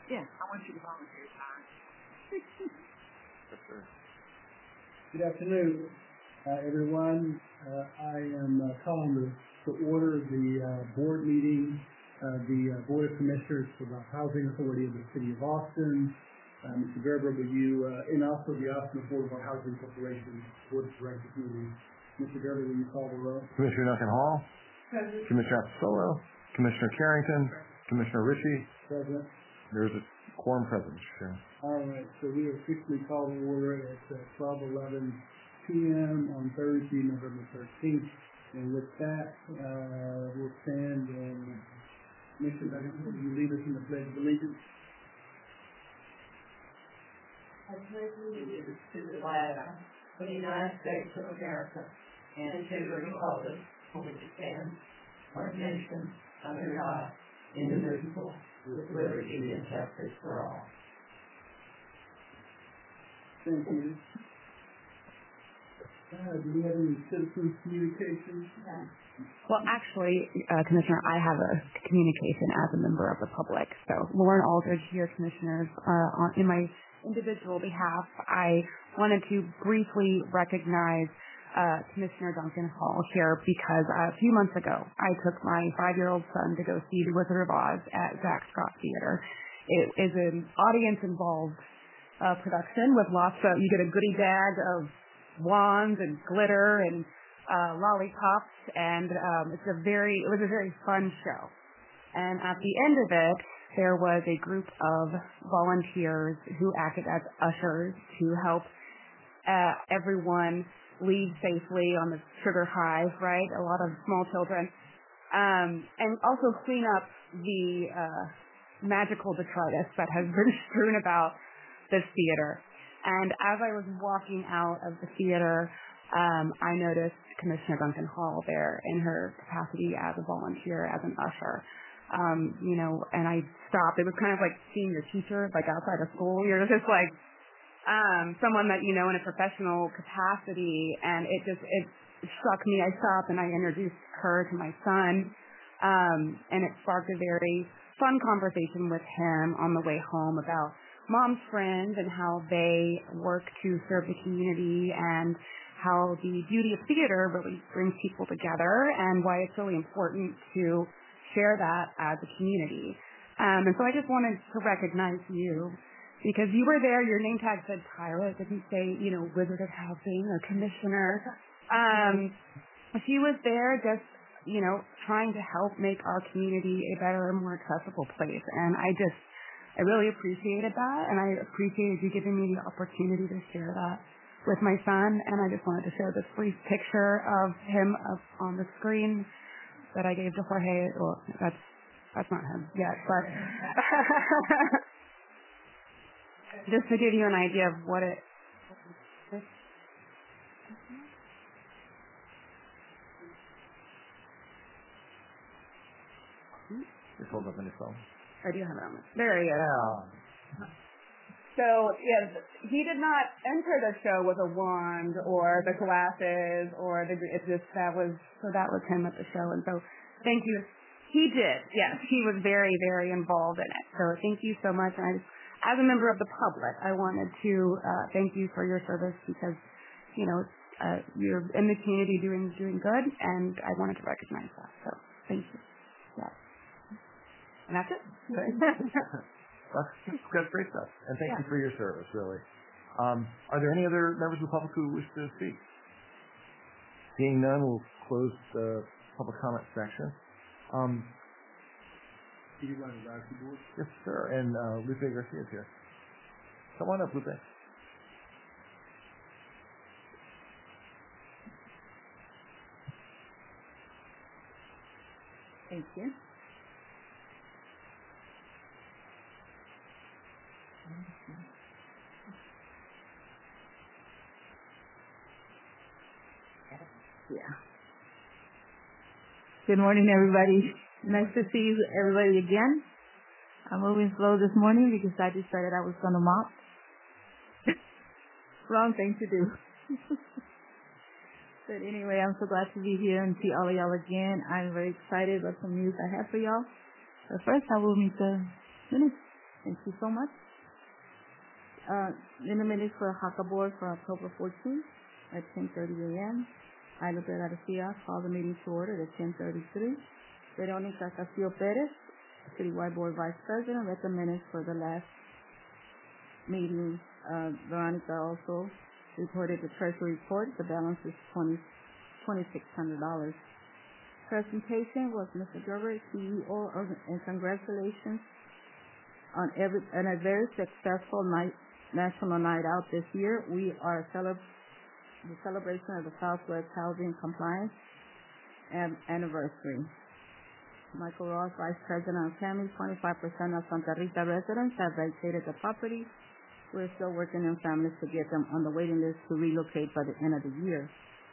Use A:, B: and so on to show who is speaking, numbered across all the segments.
A: Yeah, I want you to volunteer time.
B: Yes, sir.
C: Good afternoon, everyone. I am calling to order the board meeting of the Board of Commissioners for the Housing Authority of the City of Austin. Mr. Gerber, will you, and also the Austin Affordable Housing Corporation Board of Directors meeting. Mr. Gerber, will you call the roll?
B: Commissioner Duncan Hall.
C: Present.
B: Commissioner Apostolo. Commissioner Carrington. Commissioner Ritchie.
C: Present.
B: There's a quorum present, Mr. Chairman.
C: All right, so we officially call the order at 12:11 p.m. on Thursday, November 13th. And with that, we'll stand and Mr. Duncan, will you lead us in the Pledge of Allegiance?
A: I pledge allegiance to the flag of the United States of America and to the republic for which it stands, one nation, under God, indivisible, with liberty and justice for all.
C: Thank you. Do we have any citizen communications?
D: Well, actually, Commissioner, I have a communication as a member of the public. So, Lauren Aldridge here, Commissioners. In my individual behalf, I wanted to briefly recognize Commissioner Duncan Hall here because a few months ago, I took my 5-year-old son to go see The Wizard of Oz at Zach Scott Theater. It is an audience-involved production with lots of, you get a goodie bag of wands and glitter and lollipops, and it was a very fun show. And at the end of it, there was a group of volunteers who acted as ushers to help everyone leave safely on the sugar high, right? A lot of small children. And also clean up the magical detritus that has been strewn about this theater. And as I was walking out of the theater, I noticed Commissioner Duncan Hall there in her capacity as a volunteer, as an usher. And I stopped. It was kind of like seeing your teacher, like outside of school. You're just like someone that you know in a professional capacity, and it struck me. I stopped and I introduced her to my son, and it sparked a very fun conversation with him on the way home about Mom's Friends and how they work to serve the community and how the beauty of theater really brings people together and why it's really important to share that as a community. And so I just wanted to recognize you because you were there. Your name tag said Tyra. It didn't say, Wizard of Housing or Commissioner. She was there just, trying to help make our community a better and more accessible place. And I really appreciated that, and I appreciated you giving me the opportunity to share that with my son, and I just wanted to share this brief picture of him up on the screen that I gave to Jorge. Well, that's not him yet, but just to give you an idea of what it...
B: Just hold up on your phone.
D: I do have it on. There he is.
B: Yeah.
D: So, yes, he did not enter the show with a wand or the glasses or that was him at the show. And so, thank you. He did, yes. He was very, very involved in it. So, thank you so much. And as a member of the public, I wanted to thank you for your service because, you're in the community doing good, and I wanted to recognize that. So, thank you. Yeah. And that's it.
B: That's great stuff. And thank you for your service, really. Are there any other members of the public who wish to speak? Seeing none, we'll close the public comment section.
C: Do you want to rise the board?
B: Yes, sir. And Lupe Garcia is here. Come on up, Lupe.
D: Thank you.
E: Yeah. Good morning, everybody. Nice to see everybody again. I'm moving slow this morning because I decided I was going to mop. Wrong thing to do. But anyway, I'm so glad to be here and see all of y'all again. I'm very excited about some news I have for y'all. But first, I will meet the minister. Thank you so much. In the minutes for HACA board for October 14th at 10:30 a.m. Aida Garcia called the meeting to order at 10:33. Veronica Castillo Perez, Citywide Board Vice President, read the minutes for the last meeting. Veronica also reported the treasury report. The balance is $2,600. Presentation was Mr. Gerber, CEO, and congratulations on a very successful national night out this year. We are the celebration of the Southwest Housing Compliance anniversary. Michael Ross, Vice President of Family, 25% of Santa Rita residents have vacated the property. We're still working on families to get them on the waiting list to relocate by the end of the year.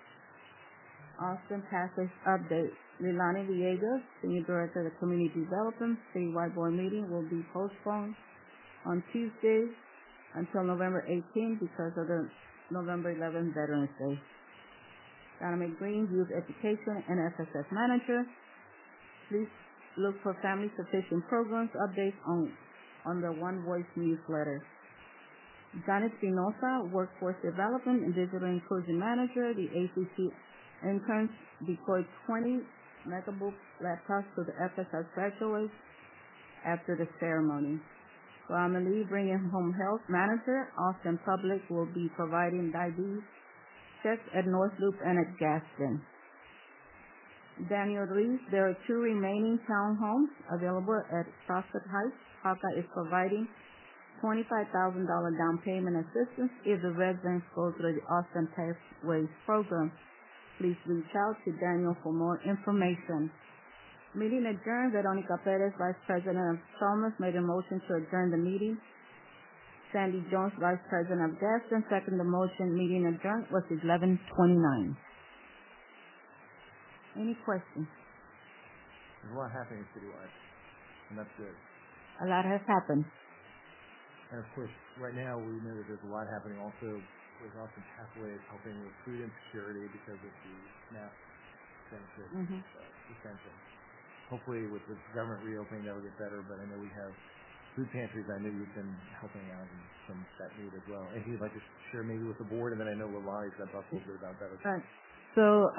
E: Austin Passage update. Lilani Villegas, Senior Director of the Community Development, Citywide Board meeting will be postponed on Tuesday until November 18th because of the November 11th Veterans Day. Donna McGreen, Youth Education and FSS Manager. Please look for Family Sufficient Programs updates on the One Voice newsletter. Janet Espinosa, Workforce Development and Digital Inclusion Manager. The ACC interns deployed 20 MacBook laptops to the FSS graduates after the ceremony. Rama Lee, Bringing Home Health Manager. Austin Public will be providing diabetes checks at North Loop and at Gaston. Daniel Reeves, there are 2 remaining townhomes available at Prospect Heights. HACA is providing $25,000 down payment assistance if the residents go through the Austin Pathways program. Please reach out to Daniel for more information. Meeting adjourned. Veronica Perez, Vice President of Chalmers, made a motion to adjourn the meeting. Sandy Jones, Vice President of Gaston, seconded the motion. Meeting adjourned was 11:29. Any questions?
B: There's a lot happening citywide, and that's good.
E: A lot has happened.
B: And of course, right now we know that there's a lot happening also with Austin Pathways helping with food insecurity because of the SNAP benefit extension. Hopefully with the government reopening that'll get better, but I know we have food pantries. I know you've been helping out in some that need as well. If you'd like to share maybe with the board, and then I know Lalari's going to talk a little bit about that as well.
E: So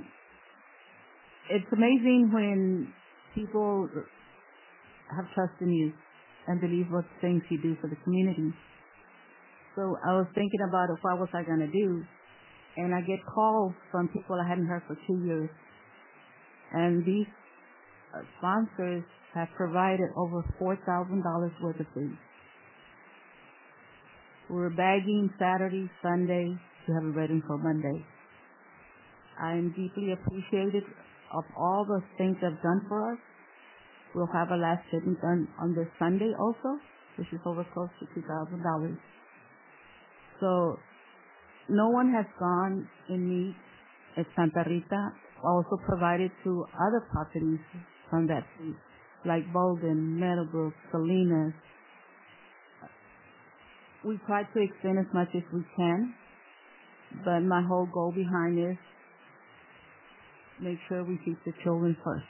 E: it's amazing when people have trust in you and believe what things you do for the community. So I was thinking about it, what was I going to do? And I get calls from people I hadn't heard for 2 years. And these sponsors have provided over $4,000 worth of food. We're bagging Saturday, Sunday to have it ready for Monday. I am deeply appreciative of all the things they've done for us. We'll have a last shipment on this Sunday also, which is over close to $2,000. So no one has gone in need at Santa Rita. Also provided to other properties from that street, like Bolden, Meadowbrook, Salinas. We try to extend as much as we can, but my whole goal behind this, make sure we keep the children first.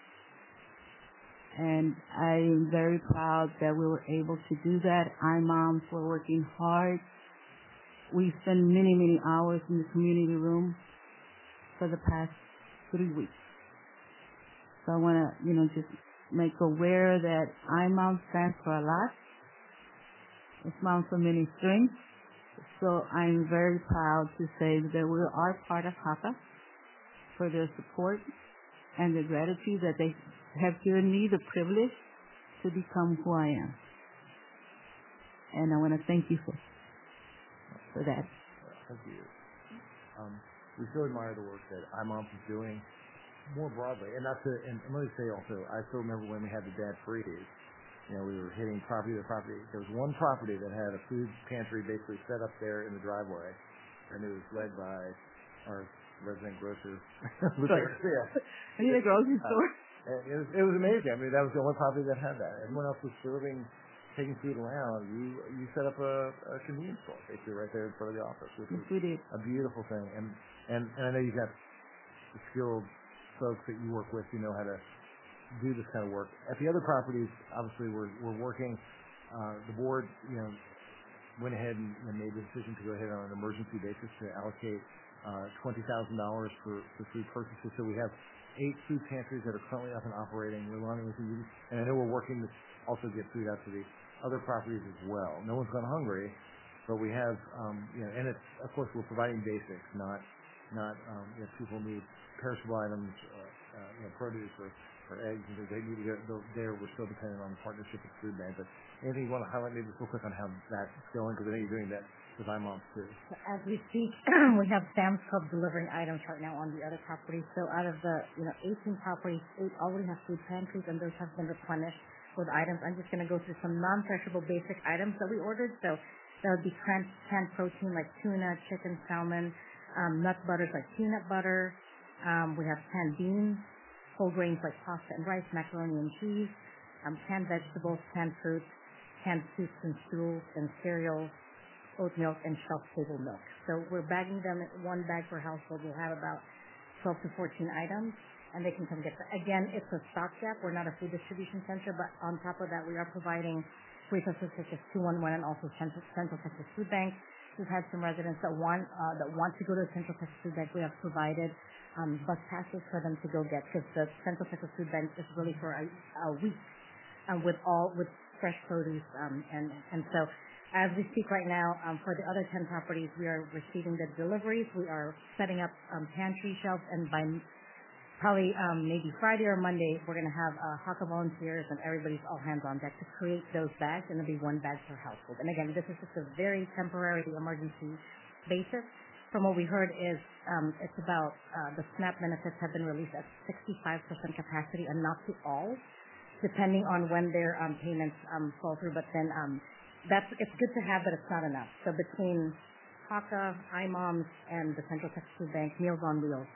E: And I am very proud that we were able to do that. Our moms were working hard. We spent many, many hours in the community room for the past 3 weeks. So I want to, just make aware that IMOM stands for a lot. It's Mom for Many Strings. So I'm very proud to say that we are part of HACA for their support and the gratitude that they have given me the privilege to become who I am. And I want to thank you for that.
B: Thank you. We so admire the work that IMOM is doing more broadly. And let me say also, I still remember when we had the Dad Freeze. We were hitting property to property. There was one property that had a food pantry basically set up there in the driveway, and it was led by our resident grocer.
E: I need a grocery store.
B: It was amazing. I mean, that was the only property that had that. Everyone else was taking food around. You set up a convenience store basically right there in front of the office, which was a beautiful thing. And I know you've got the skilled folks that you work with who know how to do this kind of work. At the other properties, obviously we're working The board, went ahead and made the decision to go ahead on an emergency basis to allocate $20,000 for food purchases. So we have 8 food pantries that are currently up and operating. And I know we're working to also get food out to the other properties as well. No one's gone hungry, but we have, and it's, of course, we're providing basics, not if people need perishable items, produce or eggs, and they need to go there. We're still dependent on the partnership with Food Bank. But anything you want to highlight, maybe just real quick on how that's going, because I know you're doing that with IMOM too.
F: As we speak, we have Sam's Club delivering items right now on the other properties. So out of the 18 properties, 8 already have food pantries, and those have been replenished with items. I'm just going to go through some non-perishable basic items that we ordered. So that would be canned protein like tuna, chicken, salmon, nut butters like peanut butter. We have canned beans, whole grains like pasta and rice, macaroni and cheese, canned vegetables, canned fruits, canned soups and stools and cereals, oat milk, and shelf-stable milk. So we're bagging them in 1 bag per household. We'll have about 12 to 14 items, and they can come get them. Again, it's a stopgap. We're not a food distribution center, but on top of that, we are providing resources such as 211 and also Central Texas Food Bank. We've had some residents that want to go to the Central Texas Food Bank. We have provided bus passes for them to go get, because the Central Texas Food Bank is really for a week with fresh produce, and so as we speak right now, for the other 10 properties, we are receiving the deliveries. We are setting up pantry shelves, and by probably maybe Friday or Monday, we're going to have HACA volunteers and everybody's all hands on deck to create those bags, and it'll be 1 bag per household. And again, this is just a very temporary emergency basis. From what we heard is it's about the SNAP benefits have been released at 65% capacity, and not to all, depending on when their payments fall through. But then it's good to have, but it's not enough. So between HACA, IMOMs, and the Central Texas Food Bank, Meals on Wheels,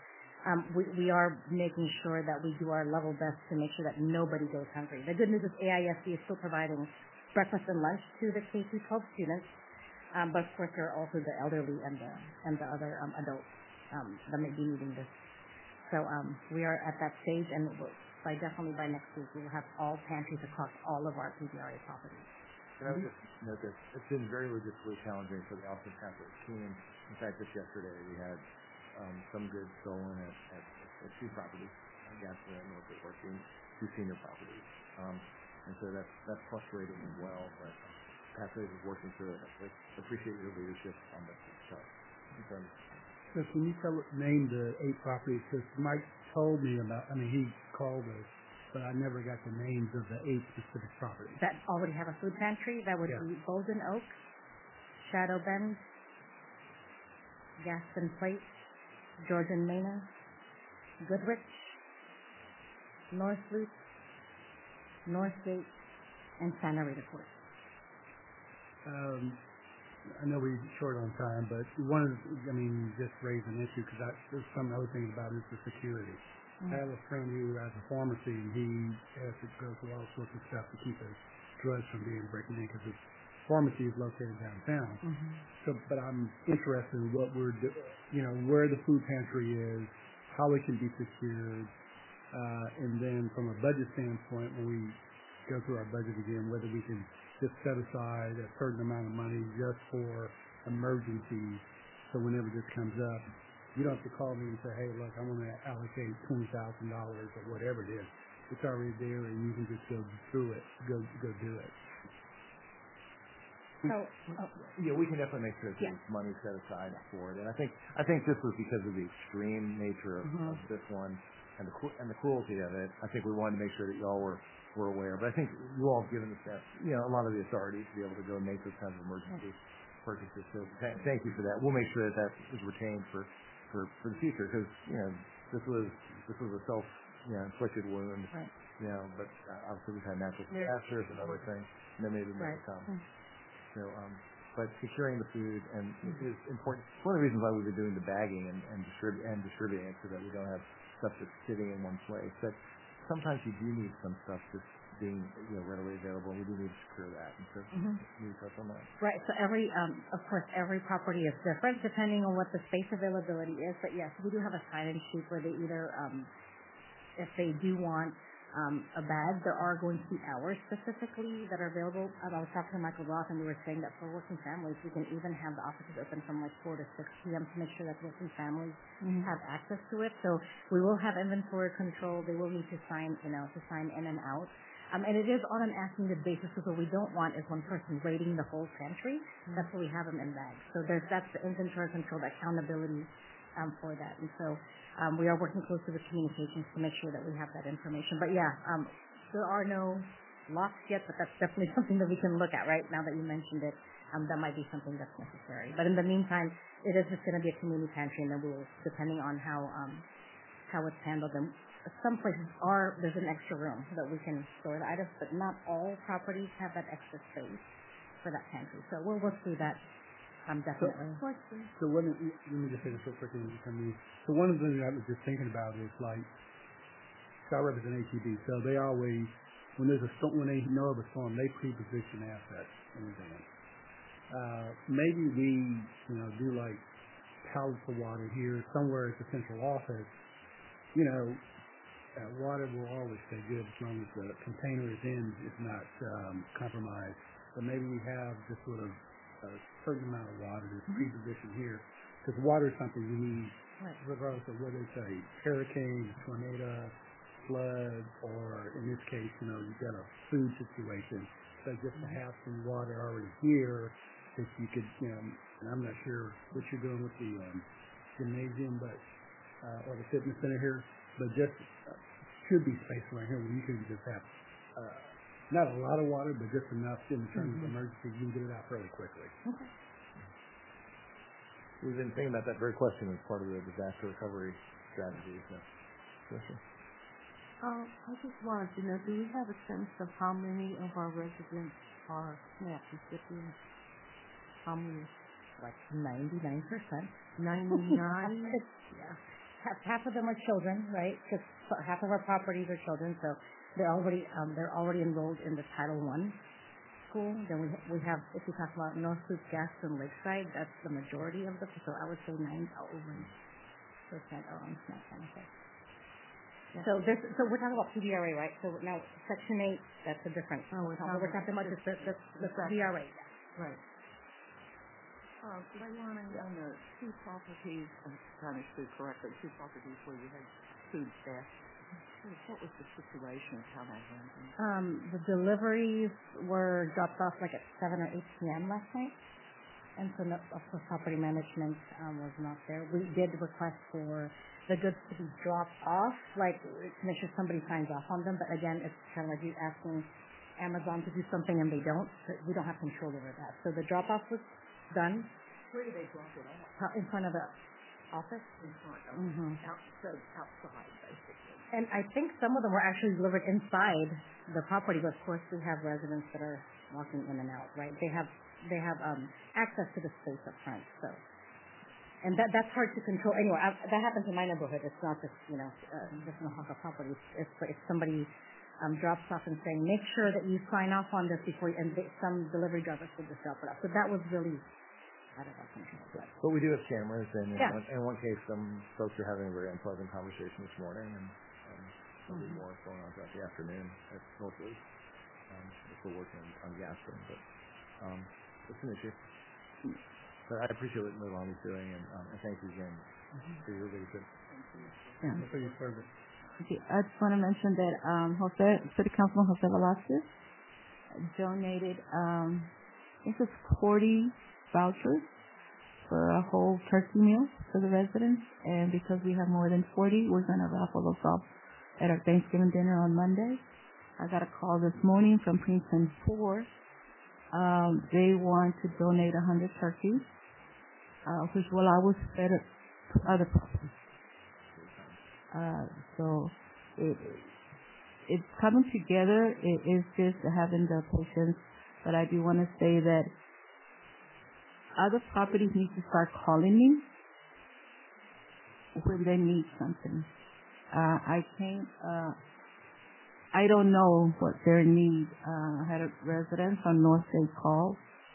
F: we are making sure that we do our level best to make sure that nobody goes hungry. The good news is AISD is still providing breakfast and lunch to the K-12 students, but of course there are also the elderly and the other adults that may be needing this. So we are at that stage, and definitely by next week we will have all pantries across all of our PBRA properties.
B: And I would just note that it's been very logistically challenging for the Austin Catholic team. In fact, just yesterday we had some goods stolen at 2 properties, Gaston and Northwood Working, 2 senior properties. And so that's frustrating as well, but Pathways is working through it. I appreciate your leadership on this stuff.
C: So can you name the 8 properties? Because Mike told me he called us, but I never got the names of the 8 specific properties.
F: That already have a food pantry. That would be Golden Oak, Shadow Bend, Gaston Place, Georgian Mena, Goodrich, North Loop, Northgate, and Santa Rita Court.
C: I know we're short on time, but just raise an issue, because there's some other thing about it is the security. I have a friend who has a pharmacy, and he has to go through all sorts of stuff to keep his drugs from being breaking in, because his pharmacy is located downtown.
F: Mm-hmm.
C: So, but I'm interested in what we're where the food pantry is, how it can be secured, and then from a budget standpoint, when we go through our budget again, whether we can just set aside a certain amount of money just for emergencies, so whenever this comes up, you don't have to call me and say, hey, look, I'm going to allocate $20,000 or whatever it is. It's already there, and you can just go through it, go do it.
B: We can definitely make sure that there's money set aside for it. And I think this was because of the extreme nature of this one and the cruelty of it. I think we wanted to make sure that you all were aware. But I think you all have given the staff, a lot of the authority to be able to go and make those kinds of emergency purchases. So thank you for that. We'll make sure that is retained for the future, because this was a self-inflicted wound.
F: Right.
B: But obviously we've had natural disasters and other things, and there may be more to come. So, but securing the food is important. It's one of the reasons why we've been doing the bagging and distributing it, so that we don't have stuff just sitting in one place. But sometimes you do need some stuff just being readily available, and we do need to secure that. And so, can you touch on that?
F: Right. So of course, every property is different depending on what the space availability is. But yes, we do have a sign-in sheet where they either, if they do want a bag. There are going to be hours specifically that are available. I was talking to Michael Roth, and we were saying that for working families, we can even have the offices open from like 4 to 6 p.m. to make sure that working families have access to it. So we will have inventory control. They will need to sign in and out. And it is on an as-needed basis, because what we don't want is one person raiding the whole pantry. That's why we have them in bags. So that's the inventory control, the accountability for that. And so we are working closely with communications to make sure that we have that information. But yeah, there are no locks yet, but that's definitely something that we can look at right now that you mentioned it. That might be something that's necessary. But in the meantime, it is just going to be a community pantry, and then we'll, depending on how it's handled, and some places there's an extra room that we can store the items, but not all properties have that extra space for that pantry. So we'll work through that definitely.
C: So let me just say this real quickly. So one of the things I was just thinking about is like, so I represent HEB, so they always, when there's a storm, when they know of a storm, they pre-position assets in advance. Maybe we, do like pallets of water here somewhere at the central office. Water will always stay good as long as the container is not compromised. But maybe we have just sort of a certain amount of water that's pre-positioned here, because water is something you need, regardless of whether it's a hurricane, a tornado, flood, or in this case, you've got a food situation. So just to have some water already here, that you could, and I'm not sure what you're doing with the gymnasium, but or the fitness center here, but just should be space around here where you can just have not a lot of water, but just enough in terms of emergency, you can get it out fairly quickly.
F: Okay.
B: We've been thinking about that very question as part of the disaster recovery strategy.
E: I just wanted to know, do we have a sense of how many of our residents are SNAP recipients? How many?
F: Like 99%.
E: 99?
F: Yeah. Half of them are children, right? Because half of our properties are children, so they're already enrolled in the Title I school. Then we have, if you talk about North Loop, Gaston, Lakeside, that's the majority of them. So I would say 9% are on SNAP benefits. Yeah. So we're talking about PDRA, right? So now Section 8, that's a different. We're talking about just the PDRA.
E: Right. Leilani, on the two properties, I'm trying to speak correctly, two properties where you had food theft, what was the situation, how that happened?
F: The deliveries were dropped off like at 7 or 8 p.m. last night, and so of course property management was not there. We did request for the goods to be dropped off, like to make sure somebody signs off on them, but again, it's kind of like you asking Amazon to do something and they don't. We don't have control over that. So the drop-off was done.
E: Where did they drop it off?
F: In front of the office.
E: In front of outside, basically.
F: And I think some of them were actually delivered inside the property, but of course we have residents that are walking in and out, right? They have access to the space up front, so. And that's hard to control. Anyway, that happens in my neighborhood. It's not just, just in the Hawker property. If somebody drops off and saying, make sure that you sign off on this before, and some delivery drivers will just drop it off. So that was really out of our control.
B: But we do have cameras, and
F: yeah.
B: in one case, some folks are having a very unpleasant conversation this morning, and there'll be more going on throughout the afternoon at Northwood. If we're working on Gaston, but it's an issue. But I appreciate what Leilani's doing, and thank you again for your leadership.
C: Yeah. For your service.
E: Okay, I just want to mention that City Councilman Jose Velasquez donated, I think it's 40 vouchers for a whole turkey meal for the residents, and because we have more than 40, we're going to raffle those off at our Thanksgiving dinner on Monday. I got a call this morning from Precinct 4. They want to donate 100 turkeys, which will allow us better to other properties. So it's coming together. It is just having the patience, but I do want to say that other properties need to start calling me when they need something. I don't know what their need. I had a resident on North Bay call,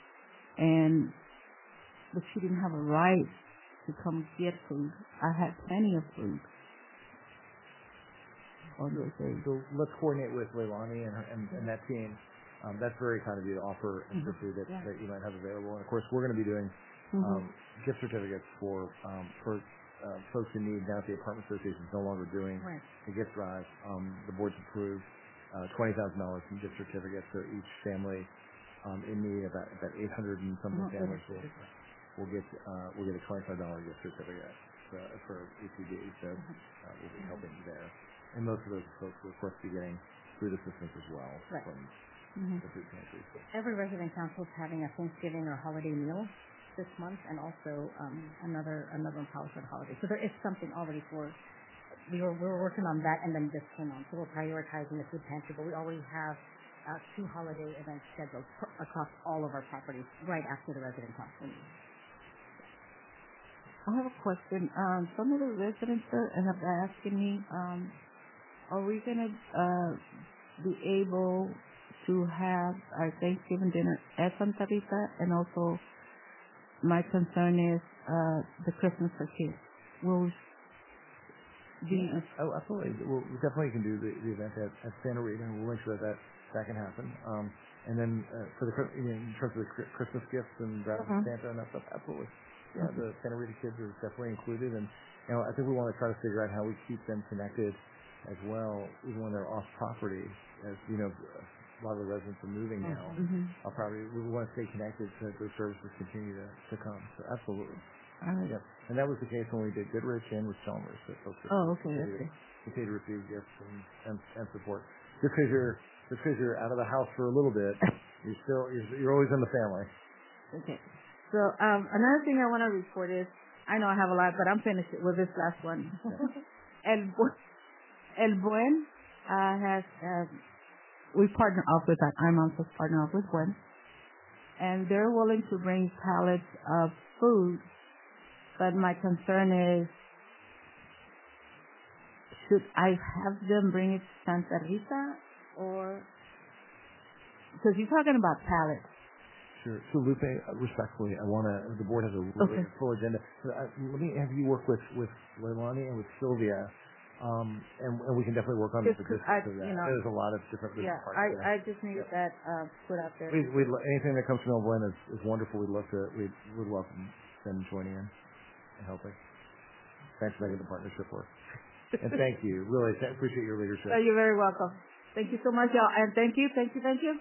E: but she didn't have a right to come get food. I had plenty of food. on those days?
B: So let's coordinate with Leilani and that team. That's very kind of you to offer extra food that you might have available. And of course, we're going to be doing gift certificates for folks in need. Now that the apartment association is no longer doing the gift drive, the board's approved $20,000 in gift certificates. So each family in need, about 800 and something families will get a $25 gift certificate for ECD. So we'll be helping there. And most of those folks will, of course, be getting food assistance as well from the food pantry. So.
F: Every resident council is having a Thanksgiving or holiday meal this month, and also another one for the holiday. So there is something already for. We were working on that, and then this came on. So we're prioritizing the food pantry, but we already have 2 holiday events scheduled across all of our properties right after the resident council meeting.
E: I have a question. Some of the residents have been asking me, are we going to be able to have our Thanksgiving dinner at Santa Rita? And also, my concern is the Christmas for kids. Will we
B: absolutely. We definitely can do the event at Santa Rita, and we'll make sure that can happen. And then for in terms of the Christmas gifts and Santa and that stuff, absolutely. Yeah, the Santa Rita kids are definitely included, and I think we want to try to figure out how we keep them connected as well, even when they're off property. As you know, a lot of the residents are moving now. We want to stay connected so that those services continue to come. So absolutely. Yep. And that was the case when we did Goodrich and with Chalmers. That folks continue to receive gifts and support. Just because you're out of the house for a little bit, you're always in the family.
E: Okay. So another thing I want to report is, I know I have a lot, but I'm finished with this last one. El Buen we partner up with that. I'm also partner up with Buen, and they're willing to bring pallets of food. But my concern is, should I have them bring it to Santa Rita, or because you're talking about pallets?
B: Sure. So Lupe, respectfully, the board has a really full agenda. Let me have you work with Leilani and with Sylvia, and we can definitely work on the logistics of that. There's a lot of different parts there.
E: I just needed that put out there.
B: Anything that comes from El Buen is wonderful. We'd welcome them joining in and helping. Thanks for making the partnership work. And thank you. Really, appreciate your leadership.
E: You're very welcome. Thank you so much, y'all. And thank you.
B: Thanks.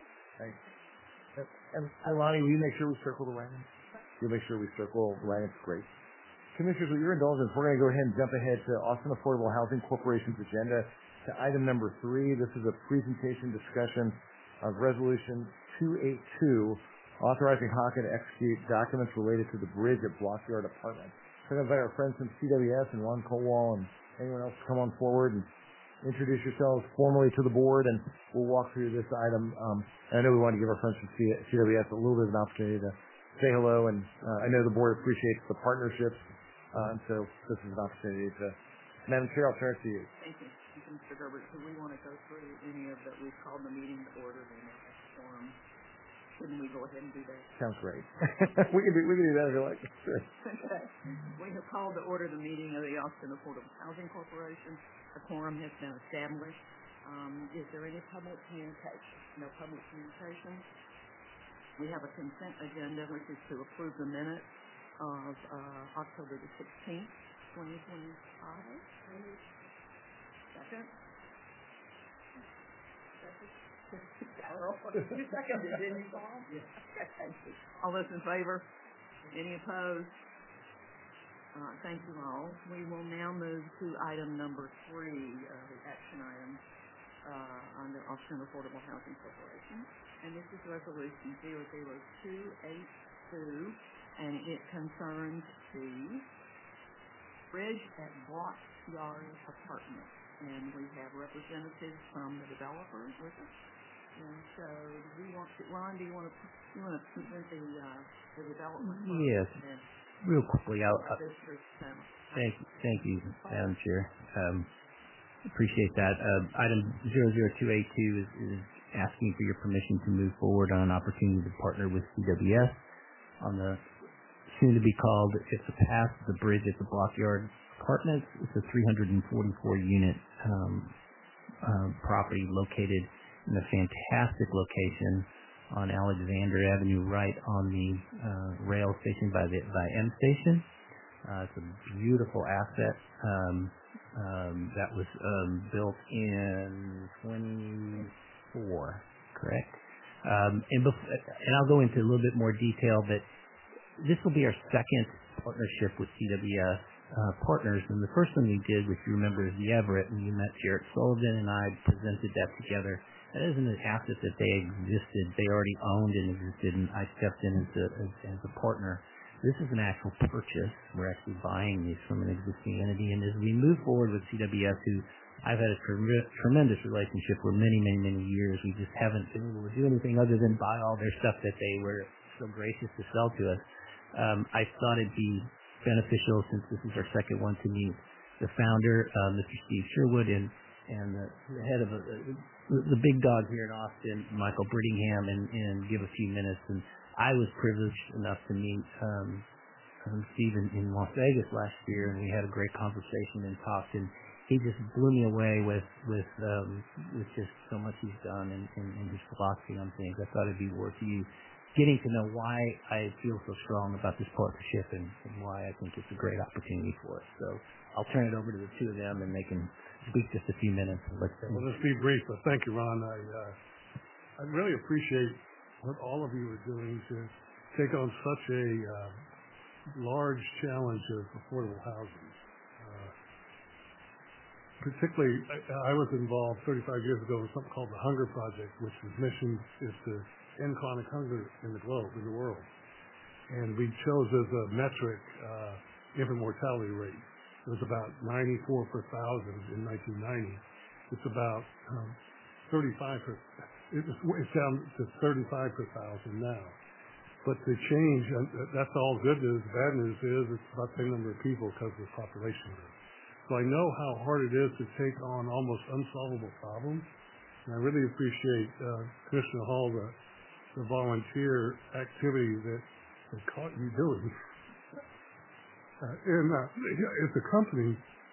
B: And Lonnie, will you make sure we circle the wagons? You'll make sure we circle the wagons. Great. Commissioners, with your indulgence, we're going to go ahead and jump ahead to Austin Affordable Housing Corporation's agenda to item number 3. This is a presentation discussion of Resolution 282, authorizing HACA to execute documents related to the bridge at Blockyard Apartments. So I'm going to invite our friends from CWS and Ron Colwall and anyone else to come on forward and introduce yourselves formally to the board, and we'll walk through this item. And I know we want to give our friends from CWS a little bit of an opportunity to say hello, and I know the board appreciates the partnerships, and so this is an opportunity to. Madam Chair, I'll turn it to you.
A: Thank you. Mr. Gerber, do we want to go through any of that? We've called the meeting to order, we have a forum. Shouldn't we go ahead and do that?
B: Sounds great. we can do that if you like. Sure.
A: Okay. We have called to order the meeting of the Austin Affordable Housing Corporation. A quorum has been established. Is there any public communication? No public communication. We have a consent agenda, which is to approve the minutes of October the 16th, 2025. Second. You seconded, didn't you, Paul? Yes. Okay, thank you. All those in favor? Any opposed? Thank you all. We will now move to item number 3, the action item under Austin Affordable Housing Corporation. And this is Resolution 00282, and it concerns the bridge at Blockyard Apartments. And we have representatives from the developers with us. And so, Ron, do you want to present the development?
G: Yes. Real quickly, thank you, Madam Chair. Appreciate that. Item 00282 is asking for your permission to move forward on an opportunity to partner with CWS on the soon-to-be called, if the path, the bridge at the Blockyard Apartments. It's a 344-unit property located in a fantastic location on Alexander Avenue, right on the rail station by M Station. It's a beautiful asset that was built in 24, correct? And I'll go into a little bit more detail, but this will be our second partnership with CWS partners. And the first one we did, which you remember, is the Everett, and you met Jarrett Sullivan, and I presented that together. That isn't an asset that they existed. They already owned and existed, and I stepped in as a partner. This is an actual purchase. We're actually buying these from an existing entity. And as we move forward with CWS, who I've had a tremendous relationship for many, many, many years, we just haven't been able to do anything other than buy all their stuff that they were so gracious to sell to us. I thought it'd be beneficial, since this is our second one, to meet the founder, Mr. Steve Sherwood, and the head of the big dog here in Austin, Michael Brittingham, and give a few minutes. And I was privileged enough to meet Steve in Las Vegas last year, and we had a great conversation and talked, and he just blew me away with just so much he's done and his philosophy on things. I thought it'd be worth you getting to know why I feel so strong about this partnership and why I think it's a great opportunity for us. So I'll turn it over to the two of them, and they can speak just a few minutes.
H: Well, let's be brief, but thank you, Ron. I really appreciate what all of you are doing to take on such a large challenge of affordable housing. Particularly, I was involved 35 years ago in something called the Hunger Project, which the mission is to end chronic hunger in the globe, in the world. And we chose as a metric infant mortality rate. It was about 94 per thousand in 1990. It's about 35 per. It's down to 35 per thousand now. But the change, that's all good news. The bad news is it's about the same number of people because of the population growth. So I know how hard it is to take on almost unsolvable problems. And I really appreciate Commissioner Hall, the volunteer activity that caught you doing. And it's a company.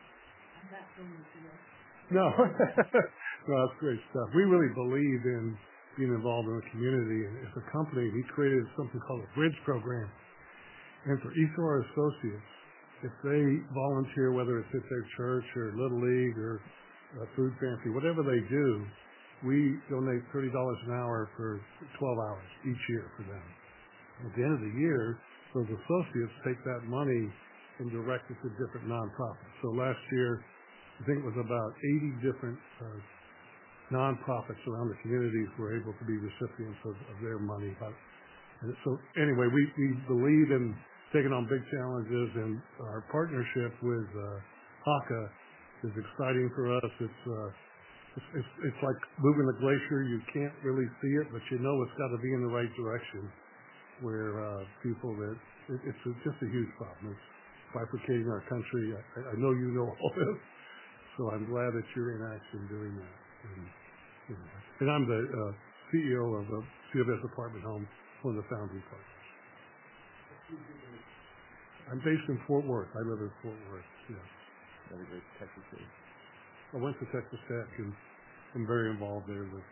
H: No, no, that's great stuff. We really believe in being involved in the community. And as a company, we created something called a Bridge program. And for each of our associates, if they volunteer, whether it's at their church or Little League or food pantry, whatever they do, we donate $30 an hour for 12 hours each year for them. At the end of the year, those associates take that money and direct it to different nonprofits. So last year, I think it was about 80 different nonprofits around the communities were able to be recipients of their money. And so anyway, we believe in taking on big challenges, and our partnership with HACA is exciting for us. It's like moving a glacier. You can't really see it, but you know it's got to be in the right direction. Where people it's just a huge problem. It's bifurcating our country. I know you know all this, so I'm glad that you're in action doing that. And I'm the CEO of the CWS Apartment Home, one of the founding partners. I'm based in Fort Worth. I live in Fort Worth. Yes.
B: Another great Texas city.
H: I went to Texas Tech and I'm very involved there with.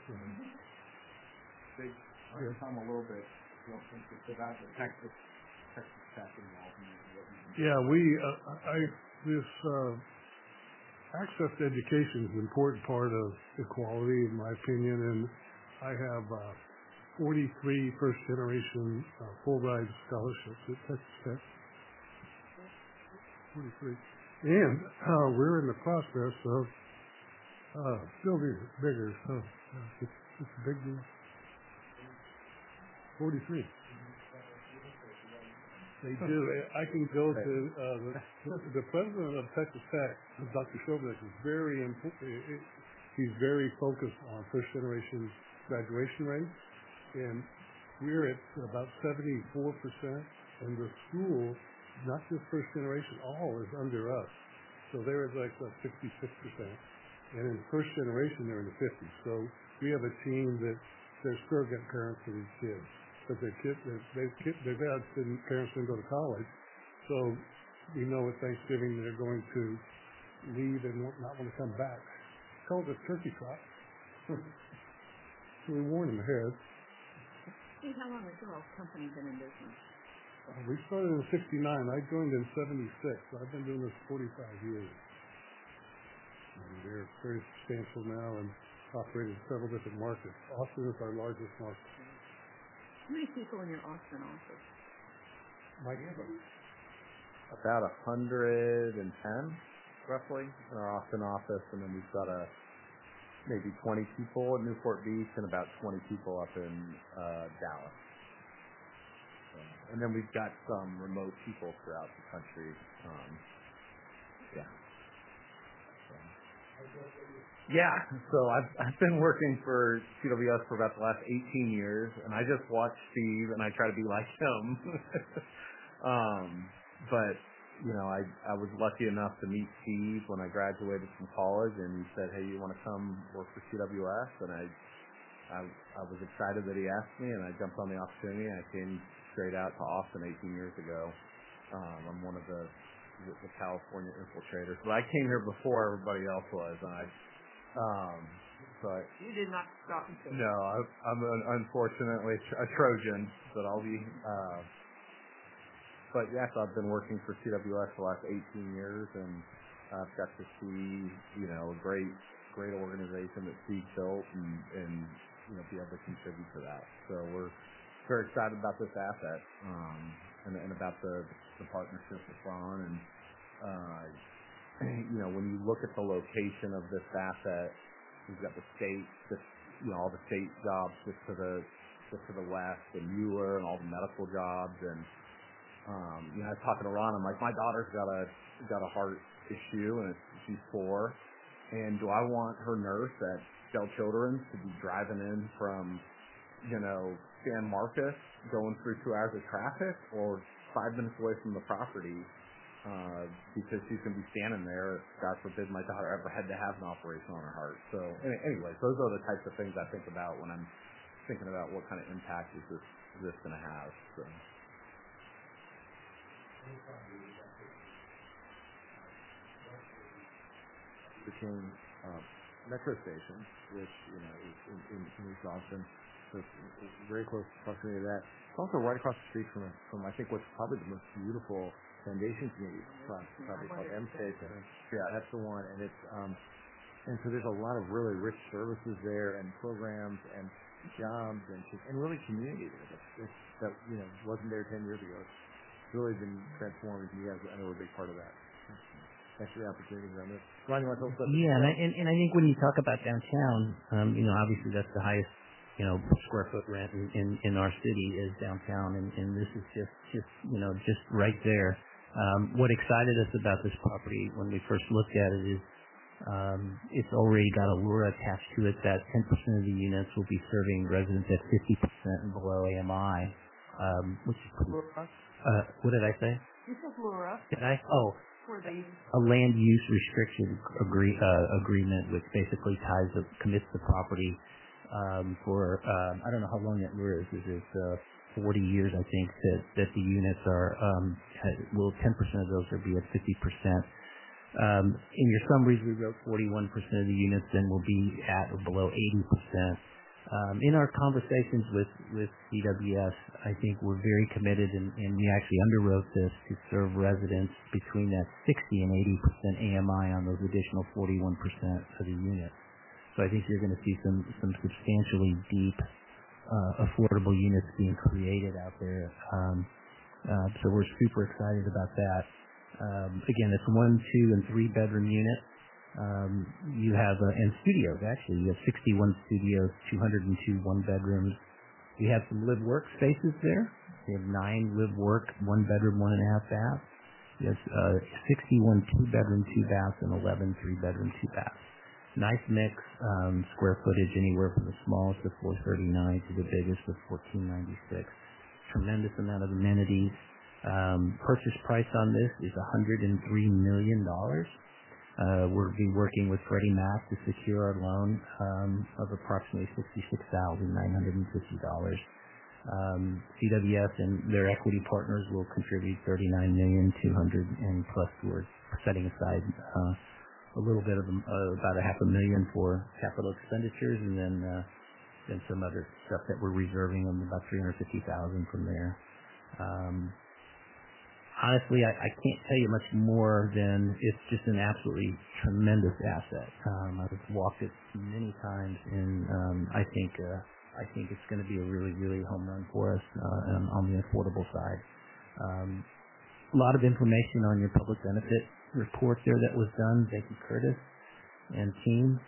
B: Tom, a little bit. About the Texas Tech involvement.
H: Yeah, this access to education is an important part of equality, in my opinion, and I have 43 first-generation full-ride scholarships at Texas Tech. 43. And we're in the process of building it bigger, so it's a big deal. 43. They do. I can go to the president of Texas Tech, Dr. Shobnek, is very important. He's very focused on first-generation graduation rates. And we're at about 74%, and the school, not just first generation, all is under us. So they're at like 66%. And in first generation, they're in the 50s. So we have a team that they're surrogate parents for these kids. But their dads parents didn't go to college. So we know at Thanksgiving they're going to leave and not want to come back. told us turkey trot. So we warned him ahead.
E: Hey, how long has your company been in business?
H: We started in '69. I joined in '76. So I've been doing this 45 years. And they're very substantial now and operate in several different markets. Austin is our largest market.
E: How many people in your Austin office?
H: Mike?
B: About 110, roughly, in our Austin office, and then we've got maybe 20 people in Newport Beach and about 20 people up in Dallas. And then we've got some remote people throughout the country. So I've been working for CWS for about the last 18 years, and I just watch Steve, and I try to be like him. But I was lucky enough to meet Steve when I graduated from college, and he said, "Hey, you want to come work for CWS?" And I was excited that he asked me, and I jumped on the opportunity. I came straight out to Austin 18 years ago. I'm one of the California infiltrators, but I came here before everybody else was, and
E: You did not stop and think.
B: No, I'm unfortunately a Trojan, but I'll be. But yes, I've been working for CWS the last 18 years, and I've got to see a great organization that Steve built, and be able to contribute to that. So we're very excited about this asset, and about the partnership with Ron. And when you look at the location of this asset, we've got the state, all the state jobs just to the west, and Mueller, and all the medical jobs. And I was talking to Ron. I'm like, my daughter's got a heart issue, and she's 4. And do I want her nurse at Del Children's to be driving in from San Marcos, going through 2 hours of traffic, or 5 minutes away from the property, because she's going to be standing there, God forbid my daughter ever had to have an operation on her heart. So anyway, those are the types of things I think about when I'm thinking about what kind of impact is this going to have. So. Between metro stations, which is in East Austin, so it's very close proximity to that. It's also right across the street from I think what's probably the most beautiful foundation community, probably called M Station. Yeah, that's the one, and it's and so there's a lot of really rich services there, and programs, and jobs, and really community there that wasn't there 10 years ago. It's really been transformed, and you guys I know are a big part of that. Thanks for the opportunity around this. Ron, you want to tell us about
G: and I think when you talk about downtown, obviously that's the highest, square foot rent in our city is downtown, and this is just right there. What excited us about this property when we first looked at it is it's already got a LURA attached to it that 10% of the units will be serving residents at 50% and below AMI, which is pretty. What did I say?
E: You said LURA.
G: Did I? Oh. A land use restriction agreement, which basically commits the property for I don't know how long that LURA is. Is it 40 years? I think that the units are 10% of those will be at 50%. In your summaries, we wrote 41% of the units then will be at or below 80%. In our conversations with CWS, I think we're very committed, and we actually underwrote this to serve residents between that 60 and 80% AMI on those additional 41% of the units. So I think you're going to see some substantially deep, affordable units being created out there. So we're super excited about that. Again, it's 1, 2, and 3 bedroom units. You have and studios actually. You have 61 studios, 202 one bedrooms. We have some live work spaces there. We have 9 live work, 1 bedroom, 1.5 bath. You have 61 2 bedroom, 2 baths, and 11 3 bedroom, 2 baths. Nice mix, square footage anywhere from the smallest of 439 to the biggest of 1496. Tremendous amount of amenities. Purchase price on this is $103 million. We'll be working with Freddie Mac to secure our loan of approximately $66,950. CWS and their equity partners will contribute $39,200,000, and plus we're setting aside a little bit of about $500,000 for capital expenditures, and then some other stuff that we're reserving on about $350,000 from there. Honestly, I can't tell you much more than it's just an absolutely tremendous asset. I've walked it many times, and I think it's going to be a really, really home run for us on the affordable side. A lot of information on your public benefit report there that was done. Thank you, Curtis and team.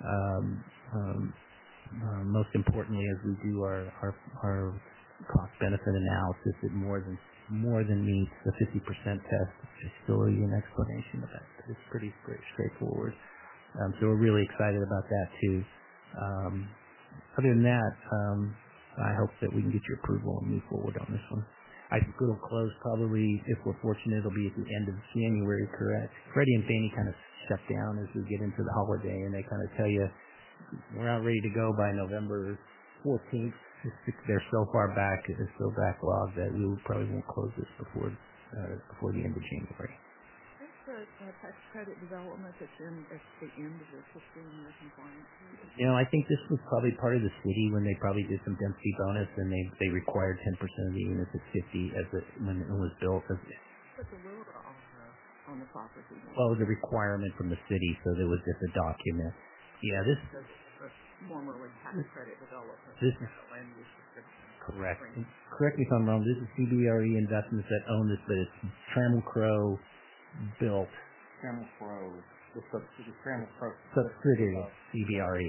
G: Most importantly, as we do our cost benefit analysis, it more than meets the 50% test. There's still an explanation of that. It's pretty straightforward. So we're really excited about that too. Other than that, I hope that we can get your approval and move forward on this one. I think it'll close probably, if we're fortunate, it'll be at the end of January, correct? Freddie and Fannie kind of shut down as we get into the holiday, and they kind of tell you, we're not ready to go by November 14th. They're so far back, it's so backlogged that we probably won't close this before the end of January.
E: What's the tax credit development that's at the end of the 15-year compliance?
G: I think this was probably part of the city when they probably did some density bonus, and they required 10% of the units at 50 when it was built.
E: What's the rule on the property?
G: Well, it was a requirement from the city, so there was just a document. Yeah, this
E: formerly tax credit development.
G: This is land use restriction. Correct. Correct me if I'm wrong. This is CBRE Investments that own this, but it's Trammell Crow built.
B: Trammell Crow, the Trammell Crow
G: subsidiary of CBRE.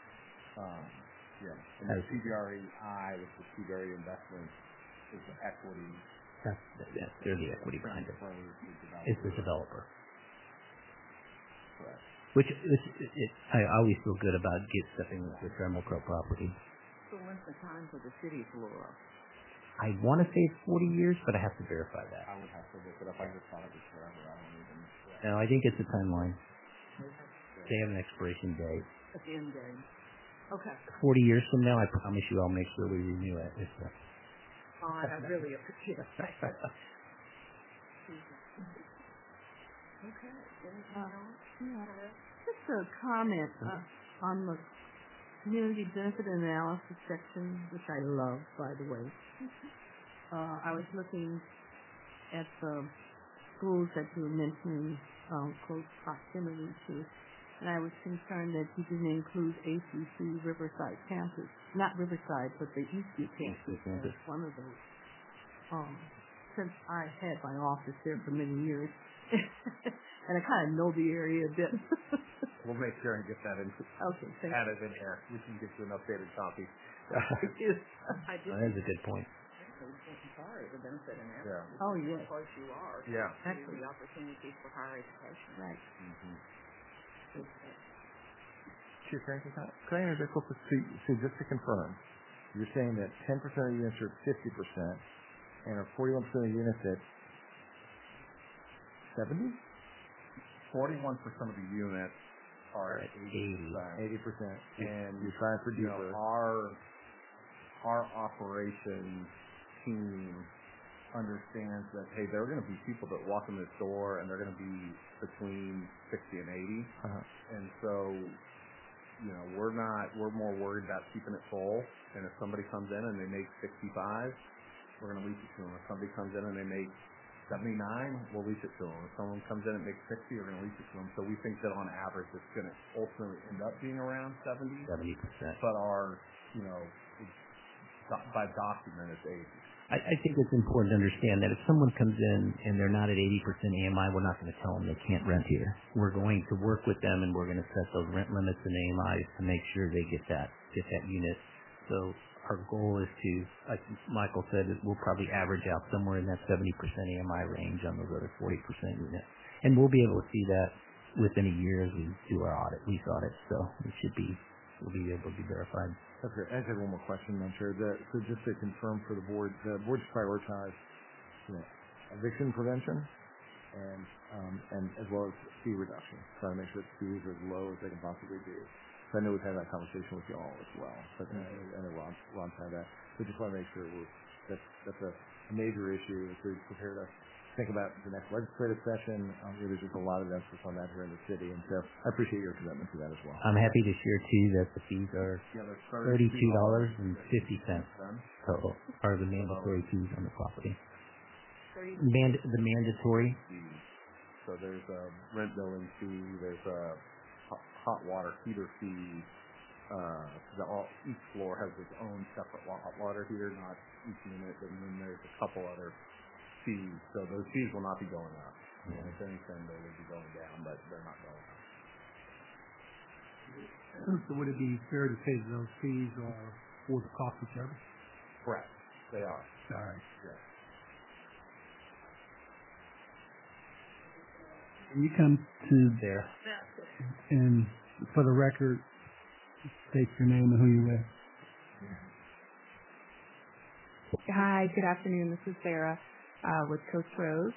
B: Yeah. And the CBRE-I, which is CBRE Investments, is the equity.
G: They're the equity behind it. It's the developer.
B: Correct.
G: I always feel good about stepping with the Trammell Crow property.
E: So when's the time for the city, Flora?
G: I want to say it's 40 years, but I have to verify that.
B: I would have to look it up. I just thought it was forever. I don't even.
G: No, I think it's a timeline. They have an expiration date.
E: At the end game. Okay.
G: 40 years from now, I promise you I'll make sure we renew it.
E: I really appreciate it. Okay. Just a comment on the community benefit analysis section, which I love, by the way. I was looking at the schools that you were mentioning, close proximity to, and I was concerned that you didn't include ACC Riverside campus. Not Riverside, but the Eastview campus as one of those. Since I had my office there for many years, and I kind of know the area a bit.
B: We'll make sure and get that in.
E: Okay, thank you.
B: Added in here. We can get you an updated copy.
E: I did.
G: That's a good point.
E: Sorry, the benefit and everything.
B: Yeah.
E: Oh, yes. Of course you are.
B: Yeah.
E: Actually, the opportunities for higher education. Right.
B: Chief Rankin, can I interject real quick? So just to confirm, you're saying that 10% of the units are at 50%, and are 41% of the units at 70? 41% of the units are at 80%. And you're trying for deeper. Our operations team understands that, hey, there are going to be people that walk in this door and they're going to be between 60 and 80. And so, we're more worried about keeping it full. And if somebody comes in and they make 65, we're going to lease it to them. If somebody comes in and they make 79, we'll lease it to them. If someone comes in and makes 60, we're going to lease it to them. So we think that on average it's going to ultimately end up being around 70%. But our, by document it's 80.
G: I think it's important to understand that if someone comes in and they're not at 80% AMI, we're not going to tell them they can't rent here. We're going to work with them and we're going to set those rent limits and AMIs to make sure they get that unit. So our goal is to, like Michael said, we'll probably average out somewhere in that 70% AMI range on those other 40% units. And we'll be able to see that within a year as we do our lease audit. So we'll be able to be verified.
B: That's great. I just have one more question, I'm sure. So just to confirm for the board's prioritized eviction prevention and as well as fee reduction. Trying to make sure the fees are as low as they can possibly be. So I know we've had that conversation with you all as well. But I know Ron's had that. So just want to make sure that's a major issue as we've prepared us think about the next legislative session. There's just a lot of emphasis on that here in the city, and so I appreciate your commitment to that as well.
G: I'm happy to share too that the fees are $32.50 total, are the mandatory fees on the property. The mandatory.
B: So there's a rent billing fee, there's a hot water heater fee. Each floor has its own separate hot water heater, not each unit, and then there's a couple other fees. So those fees will not be going up. And if anything, they will be going down, but they're not going up.
C: So would it be fair to say that those fees are for the cost of service?
B: Correct. They are.
C: All right.
B: Yes.
C: When you come to
G: there,
C: and for the record, state your name and who you're with.
D: Hi, good afternoon. This is Sarah with Coast Rose.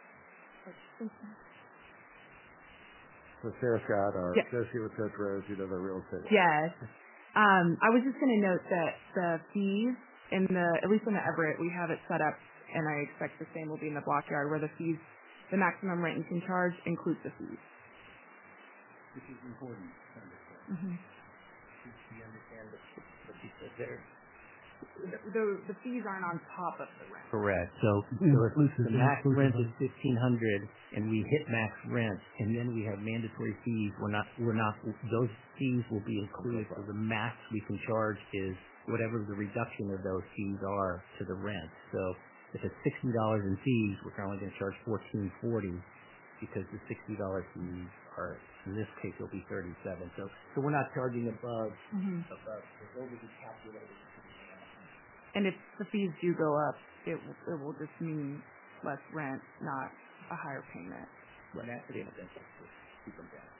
B: So Sarah Scott, our
D: yes.
B: associate with Coast Rose, who does our real estate.
D: Yes. I was just going to note that the fees at least in the Everett, we have it set up, and I expect the same will be in the Blockyard, where the maximum rent you can charge includes the fees.
B: Which is important to understand.
D: Mm-hmm.
G: you understand what you said there?
D: The fees aren't on top of the rent.
G: Correct. So if the max rent is $1,500 and we hit max rent, and then we have mandatory fees, those fees will be included. So the max we can charge is whatever the reduction of those fees are to the rent. So if it's $60 in fees, we're only going to charge $14.40 because the $60 fees are, in this case, it'll be $37. So we're not charging above. It will be calculated.
D: And if the fees do go up, it will just mean less rent, not a higher payment.
G: Right. That's the incentive to keep them down.